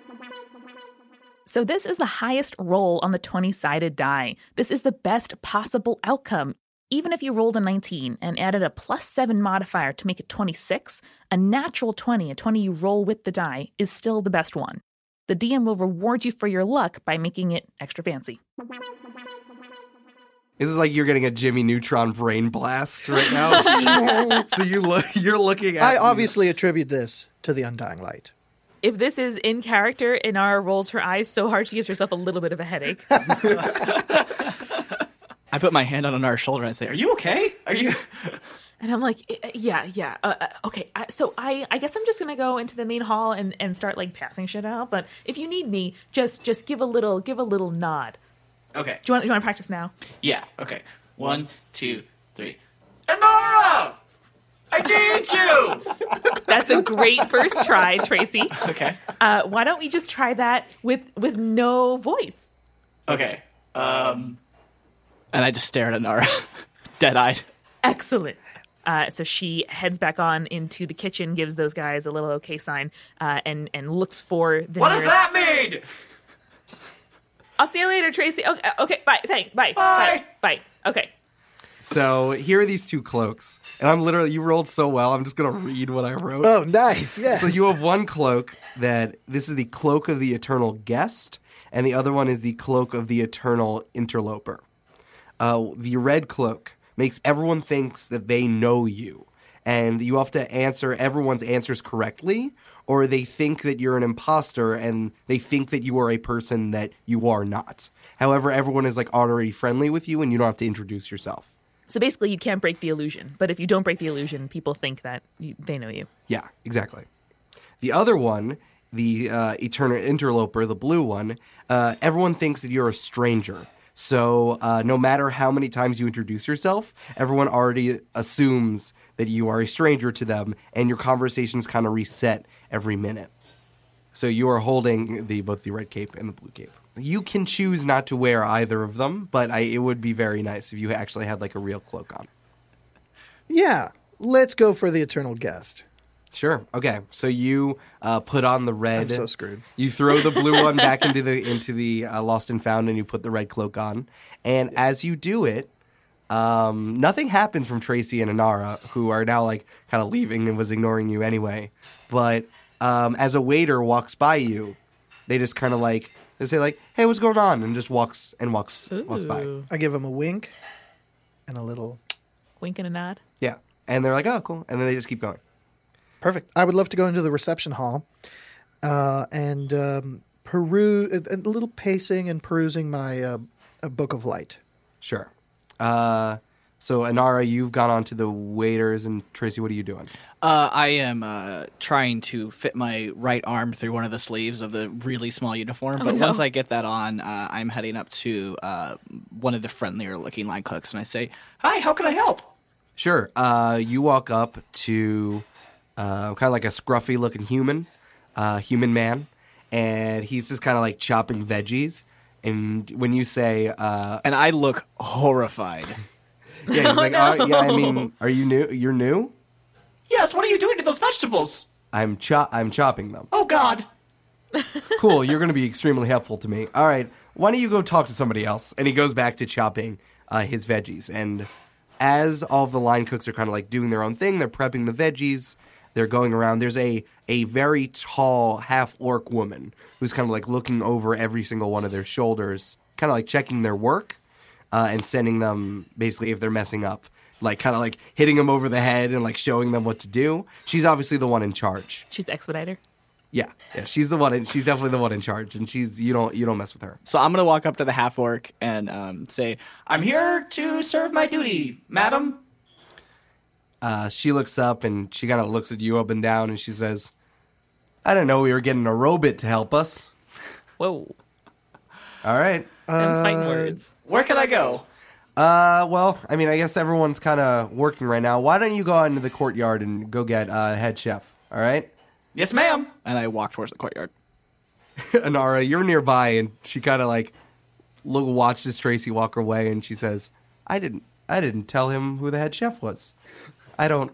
So this is the highest roll on the 20-sided die. This is the best possible outcome. Even if you rolled a 19 and added a +7 modifier to make it 26, a natural 20, a 20 you roll with the die, is still the best one. The DM will reward you for your luck by making it extra fancy. This is like you're getting a Jimmy Neutron brain blast right now. So you're looking at... I obviously attribute this to the Undying Light. If this is in character, Inara rolls her eyes so hard she gives herself a little bit of a headache. I put my hand on Inara's shoulder and I say, "Are you okay? Are you?" And I'm like, yeah. Okay, so I guess I'm just going to go into the main hall and start, like, passing shit out. But if you need me, just give a little nod. Okay. Do you want to practice now? Yeah, okay. 1, 2, 3. Inara! I need you! That's a great first try, Tracy. Okay. Why don't we just try that with no voice? Okay. And I just stare at Inara, dead-eyed. Excellent. So she heads back on into the kitchen, gives those guys a little okay sign, and looks for the What nearest... does that mean? I'll see you later, Tracy. Okay, bye. Thanks. Bye. Bye. Bye. Okay. So here are these two cloaks. And you rolled so well, I'm just going to read what I wrote. Oh, nice. Yes. So you have one cloak this is the cloak of the eternal guest, and the other one is the cloak of the eternal interloper. The red cloak makes everyone thinks that they know you, and you have to answer everyone's answers correctly, or they think that you're an imposter and they think that you are a person that you are not. However, everyone is like already friendly with you and you don't have to introduce yourself. So basically, you can't break the illusion. But if you don't break the illusion, people think that they know you. Yeah, exactly. The other one, the eternal interloper, the blue one, everyone thinks that you're a stranger. So no matter how many times you introduce yourself, everyone already assumes that you are a stranger to them, and your conversations kind of reset every minute. So you are holding both the red cape and the blue cape. You can choose not to wear either of them, but it would be very nice if you actually had like a real cloak on. Yeah, let's go for the eternal guest. Sure. Okay. So you put on the red. I'm so screwed. You throw the blue one back into the lost and found, and you put the red cloak on. And as you do it, nothing happens from Tracy and Inara, who are now like kind of leaving and was ignoring you anyway. But as a waiter walks by you, they just kind of like they say like, "Hey, what's going on?" and just walks by. I give him a wink and a little wink and a nod. Yeah, and they're like, "Oh, cool," and then they just keep going. Perfect. I would love to go into the reception hall and peruse a little pacing and perusing my book of light. Sure. So Inara, you've gone on to the waiters, and Tracy, what are you doing? I am trying to fit my right arm through one of the sleeves of the really small uniform. But once I get that on, I'm heading up to one of the friendlier-looking line cooks, and I say, "Hi, how can I help?" Sure. You walk up to kind of like a scruffy-looking human man, and he's just kind of like chopping veggies. And when you say... and I look horrified. Yeah, he's like, "Oh, yeah, I mean, are you new? You're new?" Yes, what are you doing to those vegetables? I'm chopping them. Oh, God. Cool, you're going to be extremely helpful to me. All right, why don't you go talk to somebody else? And he goes back to chopping his veggies. And as all of the line cooks are kind of like doing their own thing, they're prepping the veggies, they're going around. There's a very tall half-orc woman who's kind of like looking over every single one of their shoulders, kind of like checking their work and sending them basically if they're messing up, like kind of like hitting them over the head and like showing them what to do. She's obviously the one in charge. She's the expediter. Yeah, she's the one. She's definitely the one in charge, and you don't mess with her. So I'm gonna walk up to the half orc and say, "I'm here to serve my duty, madam." She looks up and she kind of looks at you up and down, and she says, "I didn't know we were getting a robot to help us." Whoa! All right. Them's fighting words. Where can I go? Well, I mean, I guess everyone's kind of working right now. Why don't you go out into the courtyard and go get head chef? All right. Yes, ma'am. And I walk towards the courtyard. Inara, you're nearby, and she kind of like watches Tracy walk away, and she says, I didn't tell him who the head chef was. I don't.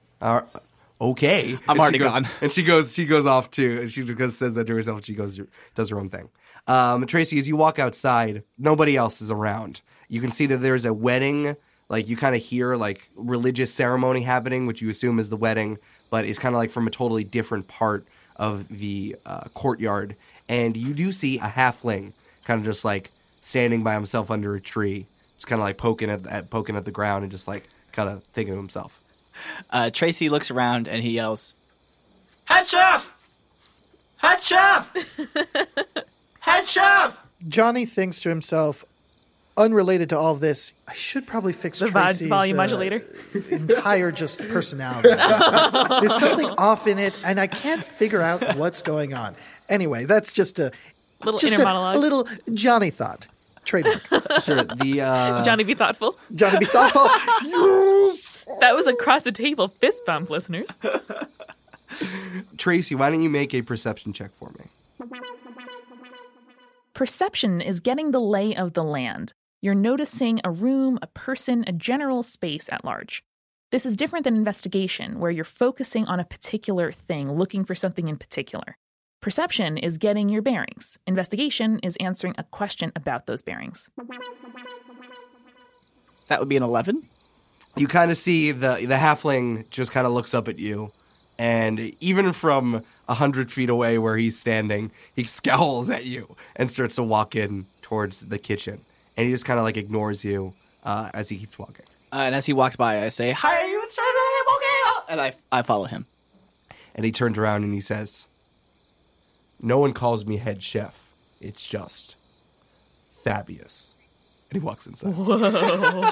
Okay. I'm already gone. And she goes off too, and she just says that to herself, and she does her own thing. Tracy, as you walk outside, nobody else is around. You can see that there's a wedding, like you kind of hear like religious ceremony happening, which you assume is the wedding, but it's kind of like from a totally different part of the courtyard. And you do see a halfling kind of just like standing by himself under a tree, just kind of like poking at the ground and just like kind of thinking to himself. Tracy looks around and he yells, "Head chef! Head chef! Head chef!" Johnny thinks to himself, unrelated to all of this, I should probably fix the Tracy's volume modulator. Entire just personality. There's something off in it, and I can't figure out what's going on. Anyway, that's just a inner monologue. A little Johnny thought. Trademark. Sure. Johnny be thoughtful. Johnny be thoughtful. Yes! That was across the table fist bump, listeners. Tracy, why don't you make a perception check for me? Perception is getting the lay of the land. You're noticing a room, a person, a general space at large. This is different than investigation, where you're focusing on a particular thing, looking for something in particular. Perception is getting your bearings. Investigation is answering a question about those bearings. That would be an 11. you kind of see the halfling just kind of looks up at you, and even from 100 feet away where he's standing, he scowls at you and starts to walk in towards the kitchen. And he just kind of like ignores you as he keeps walking. And as he walks by, I say, "Hi, are you inside of him? Okay." And I follow him. And he turns around and he says, "No one calls me head chef. It's just Fabius." And he walks inside. Whoa.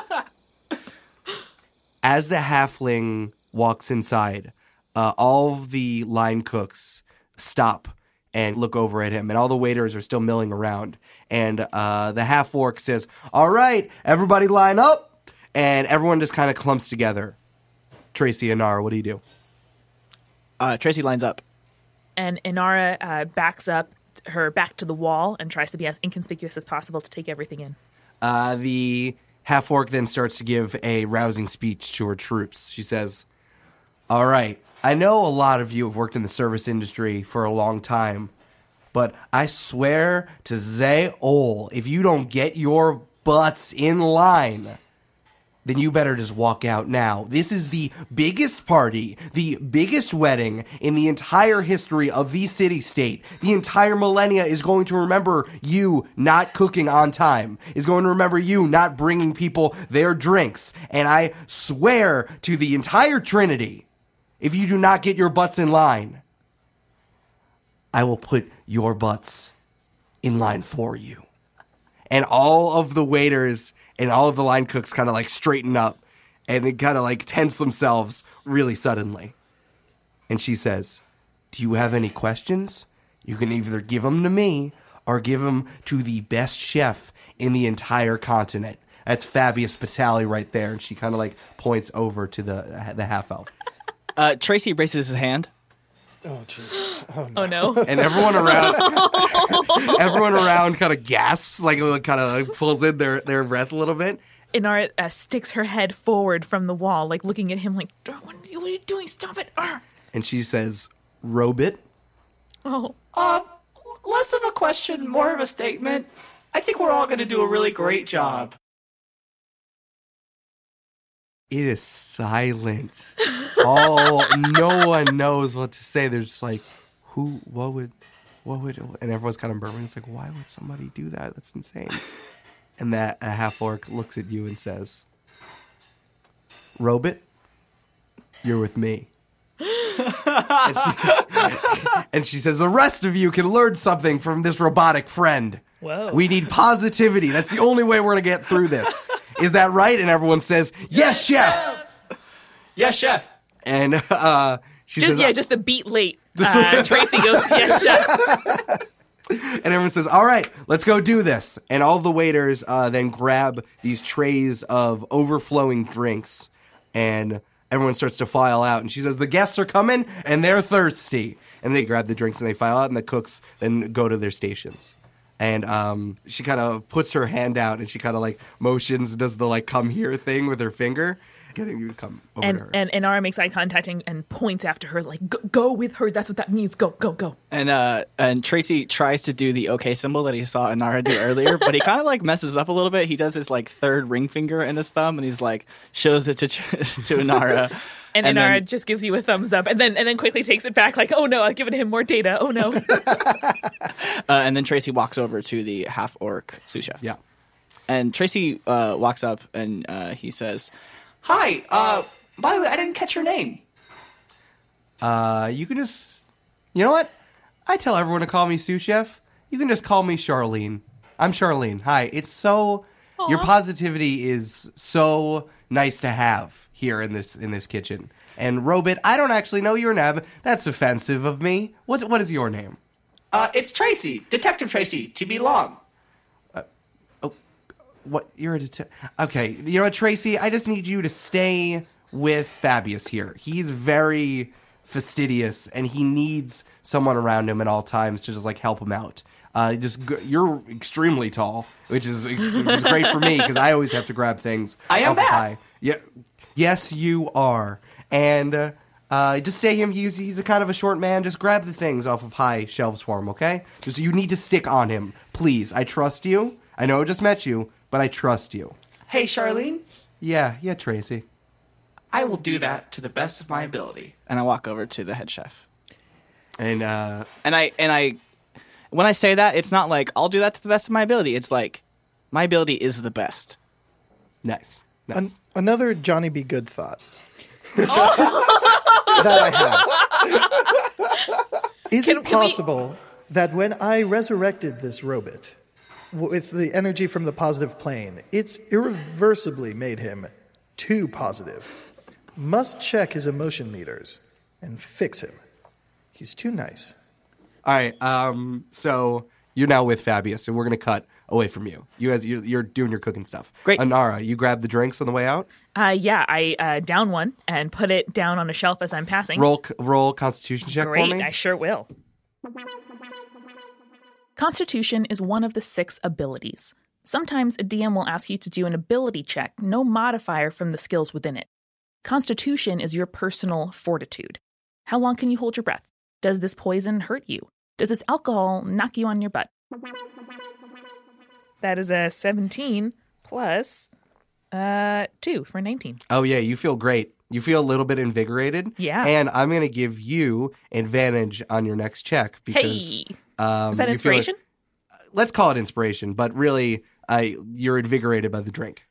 As the halfling walks inside, all of the line cooks stop and look over at him, and all the waiters are still milling around. And the half-orc says, "All right, everybody line up," and everyone just kind of clumps together. Tracy and Nara, what do you do? Tracy lines up. And Inara backs up her back to the wall and tries to be as inconspicuous as possible to take everything in. The half-orc then starts to give a rousing speech to her troops. She says, "All right, I know a lot of you have worked in the service industry for a long time, but I swear to Zay-Ol, if you don't get your butts in line, then you better just walk out now. This is the biggest party, the biggest wedding in the entire history of the city-state. The entire millennia is going to remember you not cooking on time, is going to remember you not bringing people their drinks. And I swear to the entire Trinity, if you do not get your butts in line, I will put your butts in line for you." And all of the waiters and all of the line cooks kind of like straighten up and they kind of like tense themselves really suddenly. And she says, "Do you have any questions? You can either give them to me or give them to the best chef in the entire continent." That's Fabius Patali right there. And she kind of like points over to the half-elf. Tracy raises his hand. Oh, jeez. Oh, no. And everyone around kind of gasps, like kind of like pulls in their breath a little bit. Inara sticks her head forward from the wall, like looking at him like, what are you doing? Stop it. Arr. And she says, "Robit." Oh. Less of a question, more of a statement. I think we're all going to do a really great job. It is silent. No one knows what to say. They're just like, what would, and everyone's kind of murmuring. It's like, why would somebody do that? That's insane. And that a half-orc looks at you and says, "Robit, you're with me." and she says, "The rest of you can learn something from this robotic friend. Whoa. We need positivity. That's the only way we're going to get through this. Is that right?" And everyone says, "Yes, chef." Yes, chef. And she says, just a beat late. Tracy goes, "Yes, chef." And everyone says, "All right, let's go do this." And all of the waiters then grab these trays of overflowing drinks, and everyone starts to file out. And she says, "The guests are coming, and they're thirsty." And they grab the drinks, and they file out, and the cooks then go to their stations. And she kind of puts her hand out, and she kind of like motions, does the like "come here" thing with her finger, getting you to come over to her. And Inara makes eye contact and points after her, like, go with her. That's what that means. Go. And Tracy tries to do the okay symbol that he saw Inara do earlier, but he kind of like messes up a little bit. He does his like third ring finger in his thumb, and he's like shows it to Inara. And Inara just gives you a thumbs up, and then quickly takes it back, like, "Oh no, I've given him more data. Oh no." And then Tracy walks over to the half-orc sous chef. Yeah. And Tracy walks up and he says, "Hi, by the way, I didn't catch your name." You can just, you know what? I tell everyone to call me sous chef. You can just call me Charlene. I'm Charlene. Hi. It's so, your positivity is so nice to have here in this kitchen. And Robit, I don't actually know your name. That's offensive of me. What is your name? It's Tracy, Detective Tracy, to be long. What? You're a detective? Okay, you know what, Tracy? I just need you to stay with Fabius here. He's very fastidious, and he needs someone around him at all times to just like help him out. You're extremely tall, which is great for me because I always have to grab things. I am off of high. Yeah, yes, you are, and just stay him. He's a kind of a short man. Just grab the things off of high shelves for him, okay? Just you need to stick on him, please. I trust you. I know I just met you, but I trust you. Hey, Charlene. Yeah, Tracy. I will do that to the best of my ability. And I walk over to the head chef. And I when I say that, it's not like I'll do that to the best of my ability. It's like my ability is the best. Nice. Another Johnny Be Good thought that I have. Is it possible that when I resurrected this robot with the energy from the positive plane, it's irreversibly made him too positive? Must check his emotion meters and fix him. He's too nice. All right. So you're now with Fabius, and we're going to cut away from you. You're doing your cooking stuff. Great. Anara, you grabbed the drinks on the way out? Yeah, I down one and put it down on a shelf as I'm passing. Roll Constitution check for me. Great, I sure will. Constitution is one of the 6 abilities. Sometimes a DM will ask you to do an ability check, no modifier from the skills within it. Constitution is your personal fortitude. How long can you hold your breath? Does this poison hurt you? Does this alcohol knock you on your butt? That is a 17 plus 2 for 19. Oh, yeah, you feel great. You feel a little bit invigorated. Yeah. And I'm going to give you advantage on your next check because... Hey! Is that inspiration? Let's call it inspiration, but really, you're invigorated by the drink.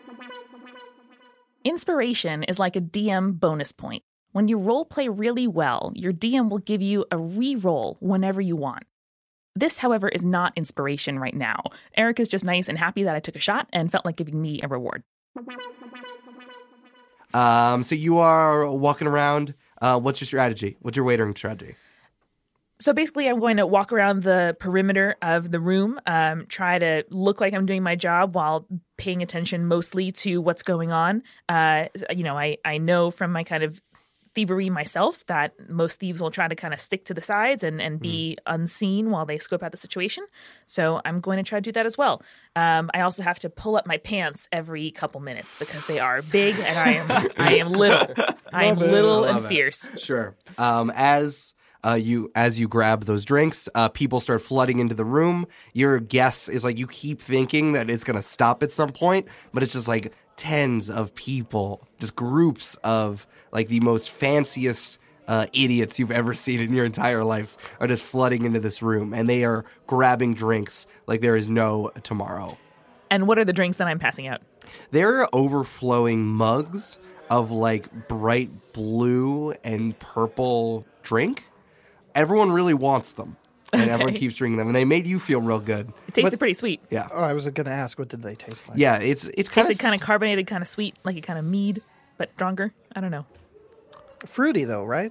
Inspiration is like a DM bonus point. When you roleplay really well, your DM will give you a re-roll whenever you want. This, however, is not inspiration right now. Eric is just nice and happy that I took a shot and felt like giving me a reward. So you are walking around. What's your strategy? What's your waitering strategy? So basically, I'm going to walk around the perimeter of the room, try to look like I'm doing my job while paying attention mostly to what's going on. I know from my kind of thievery myself that most thieves will try to kind of stick to the sides and be unseen while they scope out the situation. So I'm going to try to do that as well. I also have to pull up my pants every couple minutes because they are big and I am little. I am little and fierce. Sure. As you grab those drinks, people start flooding into the room. Your guess is like you keep thinking that it's going to stop at some point, but it's just like tens of people, just groups of like the most fanciest idiots you've ever seen in your entire life are just flooding into this room, and they are grabbing drinks like there is no tomorrow. And what are the drinks that I'm passing out? There are overflowing mugs of like bright blue and purple drink. Everyone really wants them, and everyone keeps drinking them, and they made you feel real good. It tasted pretty sweet. Yeah. Oh, I was going to ask, what did they taste like? Yeah, it's kind of carbonated, kind of sweet, like a kind of mead, but stronger. I don't know. Fruity, though, right?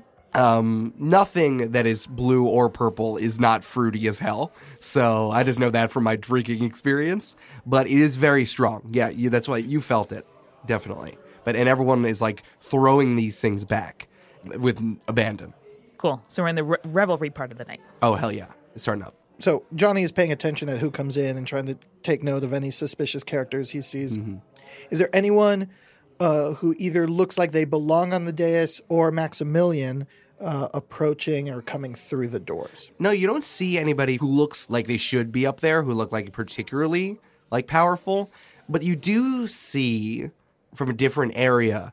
Nothing that is blue or purple is not fruity as hell. So I just know that from my drinking experience. But it is very strong. Yeah, that's why you felt it, definitely. And everyone is like throwing these things back with abandon. Cool. So we're in the revelry part of the night. Oh, hell yeah. It's starting up. So Johnny is paying attention at who comes in and trying to take note of any suspicious characters he sees. Mm-hmm. Is there anyone who either looks like they belong on the dais or Maximilian approaching or coming through the doors? No, you don't see anybody who looks like they should be up there, who look like particularly like powerful. But you do see from a different area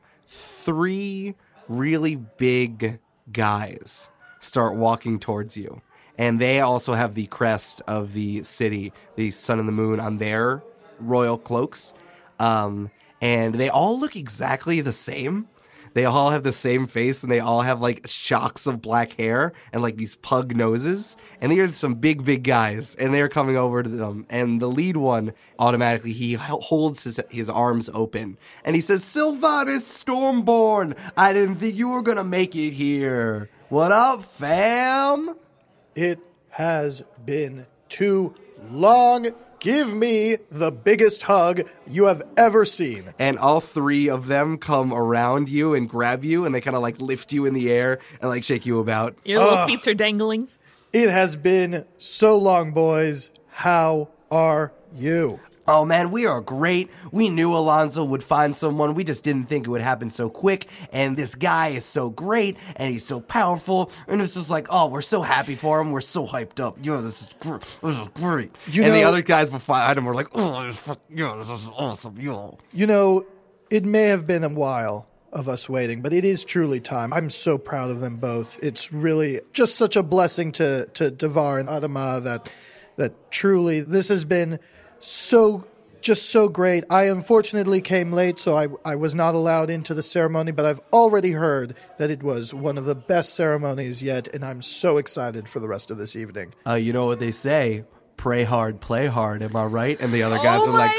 3 really big guys start walking towards you, and they also have the crest of the city, the sun and the moon, on their royal cloaks, and they all look exactly the same. They all have the same face, and they all have like shocks of black hair and like these pug noses, and they are some big guys, and they're coming over to them. And the lead one, automatically, he holds his arms open, and he says, "Sylvanas Stormborn, I didn't think you were gonna make it here. What up, fam?" It has been too long. Give me the biggest hug you have ever seen. And all 3 of them come around you and grab you, and they kind of like lift you in the air and like shake you about. Your little feet are dangling. It has been so long, boys. How are you? Oh, man, we are great. We knew Alonzo would find someone. We just didn't think it would happen so quick. And this guy is so great, and he's so powerful. And it's just like, oh, we're so happy for him. We're so hyped up. This is great. The other guys behind him were like, oh, this is awesome. You know, it may have been a while, of us waiting, but it is truly time. I'm so proud of them both. It's really just such a blessing to Devar and Adama that truly this has been so great. I unfortunately came late, so I was not allowed into the ceremony, but I've already heard that it was one of the best ceremonies yet, and I'm so excited for the rest of this evening. You know what they say? Pray hard, play hard. Am I right? And the other guys are like,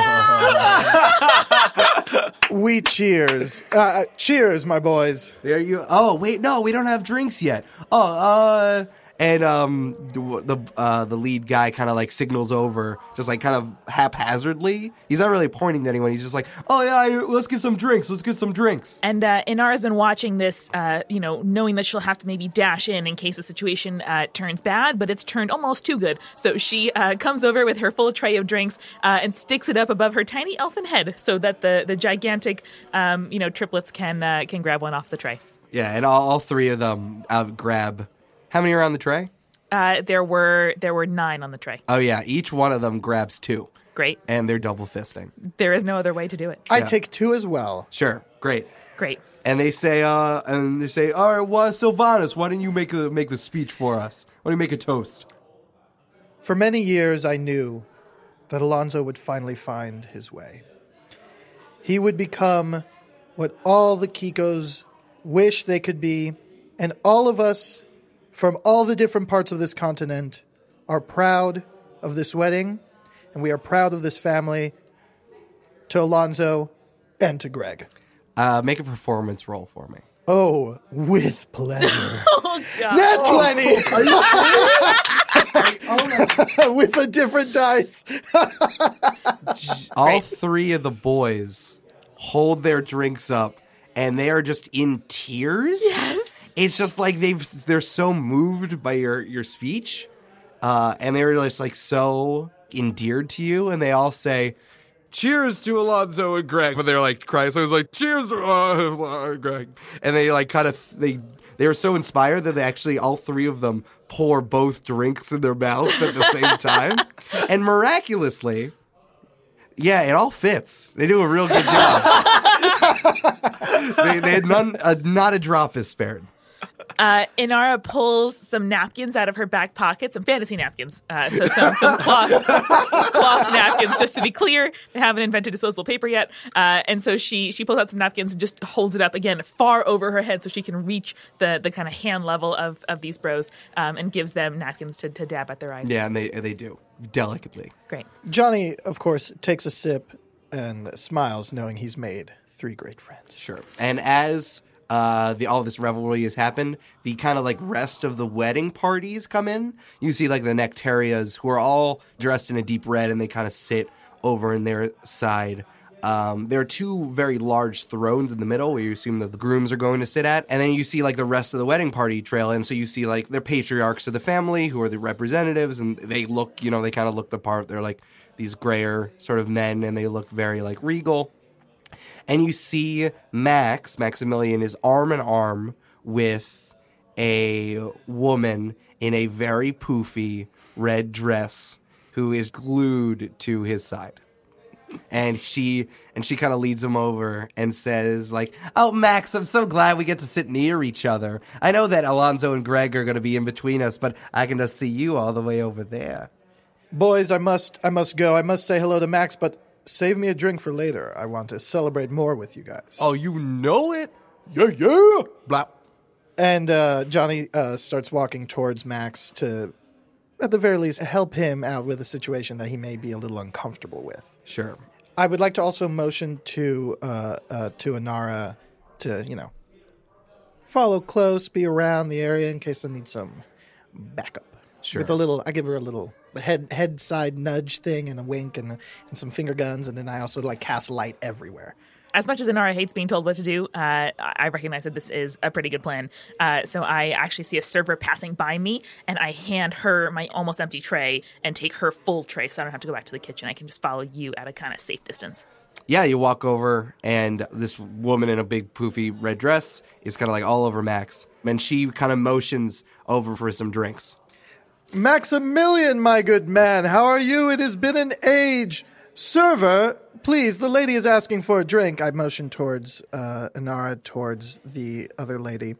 we cheers. Cheers, my boys. There you. Oh wait, no, we don't have drinks yet. And the lead guy kind of like signals over, just like kind of haphazardly. He's not really pointing to anyone. He's just like, oh yeah, let's get some drinks. Let's get some drinks. And Inara's been watching this, knowing that she'll have to maybe dash in case the situation turns bad, but it's turned almost too good. So she comes over with her full tray of drinks and sticks it up above her tiny elfin head so that the gigantic, triplets can grab one off the tray. Yeah, and all three of them grab. How many are on the tray? There were 9 on the tray. Oh yeah, each one of them grabs 2. Great. And they're double fisting. There is no other way to do it. I take 2 as well. Sure, great. And they say, all right, well, Sylvanas, why don't you make the speech for us? Why don't you make a toast? For many years, I knew that Alonso would finally find his way. He would become what all the Kikos wish they could be, and all of us from all the different parts of this continent are proud of this wedding, and we are proud of this family, to Alonso and to Greg. Make a performance roll for me. Oh, with pleasure. Oh, God. Nat 20! With a different dice. All 3 of the boys hold their drinks up, and they are just in tears. Yes. It's just like they're so moved by your speech, and they're just like so endeared to you, and they all say, "Cheers to Alonso and Greg," but they're like crying. So it's like, "Cheers to Greg," and they like kind of they were so inspired that they actually all 3 of them pour both drinks in their mouth at the same time, and miraculously, yeah, it all fits. They do a real good job. they had not a drop is spared. Inara pulls some napkins out of her back pocket, some fantasy napkins. So some cloth napkins, just to be clear. They haven't invented disposable paper yet. And so she pulls out some napkins and just holds it up, again, far over her head so she can reach the kind of hand level of these bros, and gives them napkins to dab at their eyes. Yeah, and they do, delicately. Great. Johnny, of course, takes a sip and smiles, knowing he's made 3 great friends. Sure. And as all this revelry has happened, the kind of like rest of the wedding parties come in. You see like the Nectarias, who are all dressed in a deep red, and they kind of sit over in their side. There are 2 very large thrones in the middle where you assume that the grooms are going to sit at. And then you see like the rest of the wedding party trail in. So you see like the patriarchs of the family, who are the representatives, and they look, they kind of look the part. They're like these grayer sort of men, and they look very like regal. And you see Maximilian is arm in arm with a woman in a very poofy red dress who is glued to his side. And she kind of leads him over and says like, "Oh, Max, I'm so glad we get to sit near each other. I know that Alonso and Greg are going to be in between us, but I can just see you all the way over there." Boys, I must go. I must say hello to Max, but save me a drink for later. I want to celebrate more with you guys. Oh, you know it? Yeah. Blah. And Johnny starts walking towards Max to, at the very least, help him out with a situation that he may be a little uncomfortable with. Sure. I would like to also motion to Inara to, follow close, be around the area in case I need some backup. Sure. With I give her a little head side nudge thing and a wink and some finger guns, and then I also cast light everywhere. As much as Inara hates being told what to do, I recognize that this is a pretty good plan. So I actually see a server passing by me, and I hand her my almost empty tray and take her full tray so I don't have to go back to the kitchen. I can just follow you at a kind of safe distance. Yeah, you walk over, and this woman in a big poofy red dress is kind of like all over Max. And she kind of motions over for some drinks. Maximilian, my good man, how are you? It has been an age. Server, please, the lady is asking for a drink. I motion towards Inara, towards the other lady.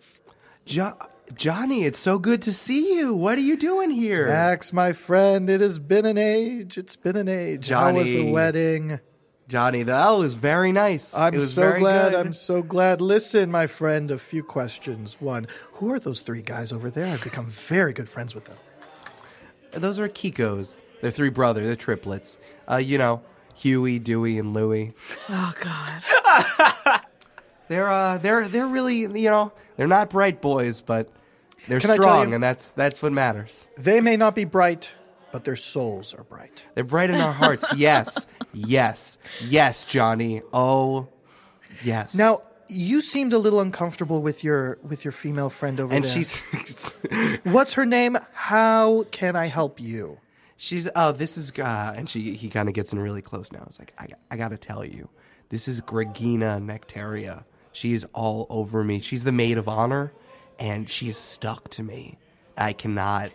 Johnny, it's so good to see you. What are you doing here? Max, my friend, it has been an age. It's been an age. Johnny, how was the wedding? Johnny, that was very nice. I'm it was so very glad. good. I'm so glad. Listen, my friend, a few questions. One, who are those three guys over there? I've become very good friends with them. Those are Kikos. They're three brothers. They're triplets. Huey, Dewey, and Louie. Oh, God. They're really, they're not bright boys, but they're Can I tell strong, you? and that's what matters. They may not be bright, but their souls are bright. They're bright in our hearts. Yes. Yes. Yes, Johnny. Oh, yes. Now, you seemed a little uncomfortable with your female friend over and there. she's What's her name? How can I help you? this is and he kind of gets in really close now. It's like, I got to tell you. This is Gregina Nectaria. She is all over me. She's the maid of honor, and she is stuck to me. I cannot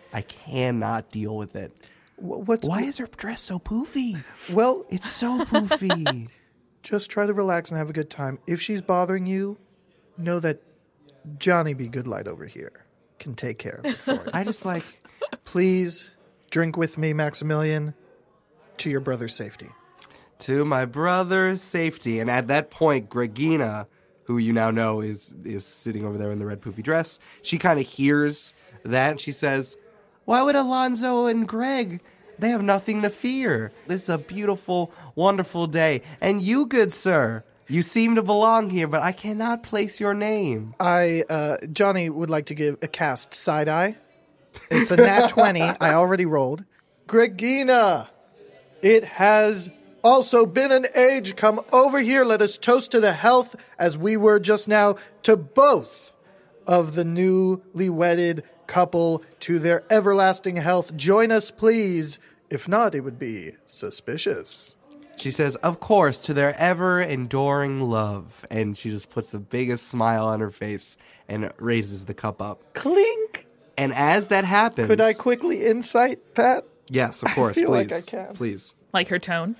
deal with it. Why is her dress so poofy? Well, It's so poofy. just try to relax and have a good time. If she's bothering you, know that Johnny B. Goodlight over here can take care of it for you. I just like... Please drink with me, Maximilian, to your brother's safety. To my brother's safety. And at that point, Gregina, who you now know is sitting over there in the red poofy dress, she kind of hears that, and she says, why would Alonzo and Greg? They have nothing to fear. This is a beautiful, wonderful day. And you, good sir, you seem to belong here, but I cannot place your name. Johnny would like to give a cast side-eye. It's a nat 20. I already rolled. Gregina, it has also been an age. Come over here. Let us toast to the health, as we were just now, to both of the newly wedded couple, to their everlasting health. Join us, please. If not, it would be suspicious. She says, of course, to their ever-enduring love. And she just puts the biggest smile on her face and raises the cup up. Clink. And as that happens... Could I quickly insight that? Yes, of course, I feel please. like I can. Please. Like her tone.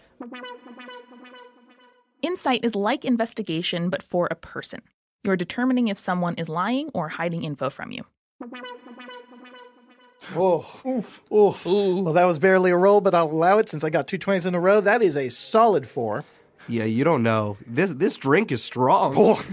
Insight is like investigation, but for a person. You're determining if someone is lying or hiding info from you. Oh, oof, oof. Well, that was barely a roll, but I'll allow it since I got 2 20s in a row. That is a solid 4. Yeah, you don't know. This drink is strong.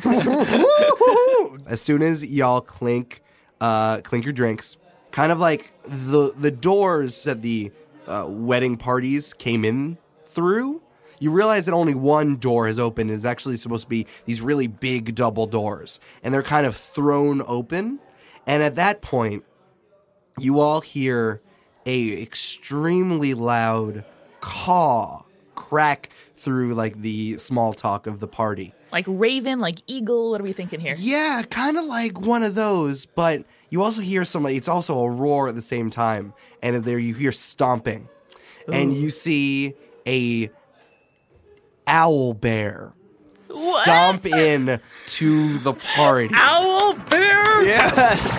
As soon as y'all clink your drinks, kind of like the doors that the wedding parties came in through, you realize that only one door is open. It's actually supposed to be these really big double doors, and they're kind of thrown open. And at that point, you all hear a extremely loud caw crack through like the small talk of the party. Like raven, like eagle, what are we thinking here? Yeah, kind of like one of those, but you also hear it's also a roar at the same time. And there you hear stomping. Ooh. And you see a owl bear stomp in to the party. Owl bear? Yes.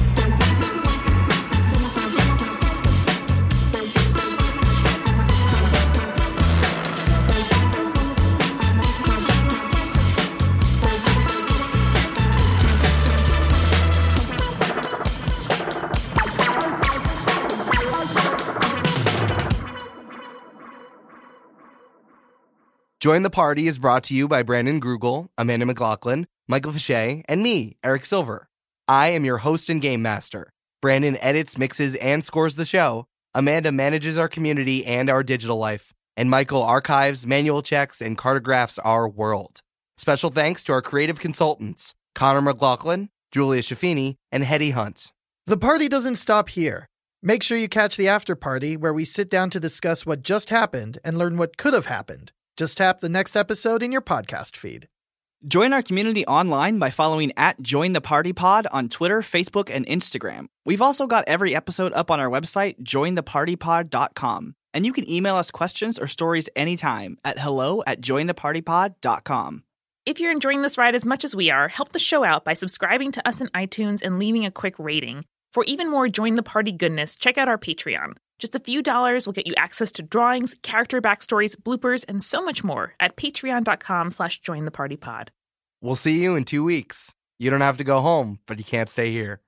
Join the Party is brought to you by Brandon Grugel, Amanda McLaughlin, Michael Fichet, and me, Eric Silver. I am your host and game master. Brandon edits, mixes, and scores the show. Amanda manages our community and our digital life. And Michael archives, manual checks, and cartographs our world. Special thanks to our creative consultants, Connor McLaughlin, Julia Schaffini, and Hetty Hunt. The party doesn't stop here. Make sure you catch the after party, where we sit down to discuss what just happened and learn what could have happened. Just tap the next episode in your podcast feed. Join our community online by following @JoinThePartyPod on Twitter, Facebook, and Instagram. We've also got every episode up on our website, jointhepartypod.com. And you can email us questions or stories anytime at hello@jointhepartypod.com. If you're enjoying this ride as much as we are, help the show out by subscribing to us in iTunes and leaving a quick rating. For even more Join the Party goodness, check out our Patreon. Just a few dollars will get you access to drawings, character backstories, bloopers, and so much more at patreon.com/jointhepartypod. We'll see you in 2 weeks. You don't have to go home, but you can't stay here.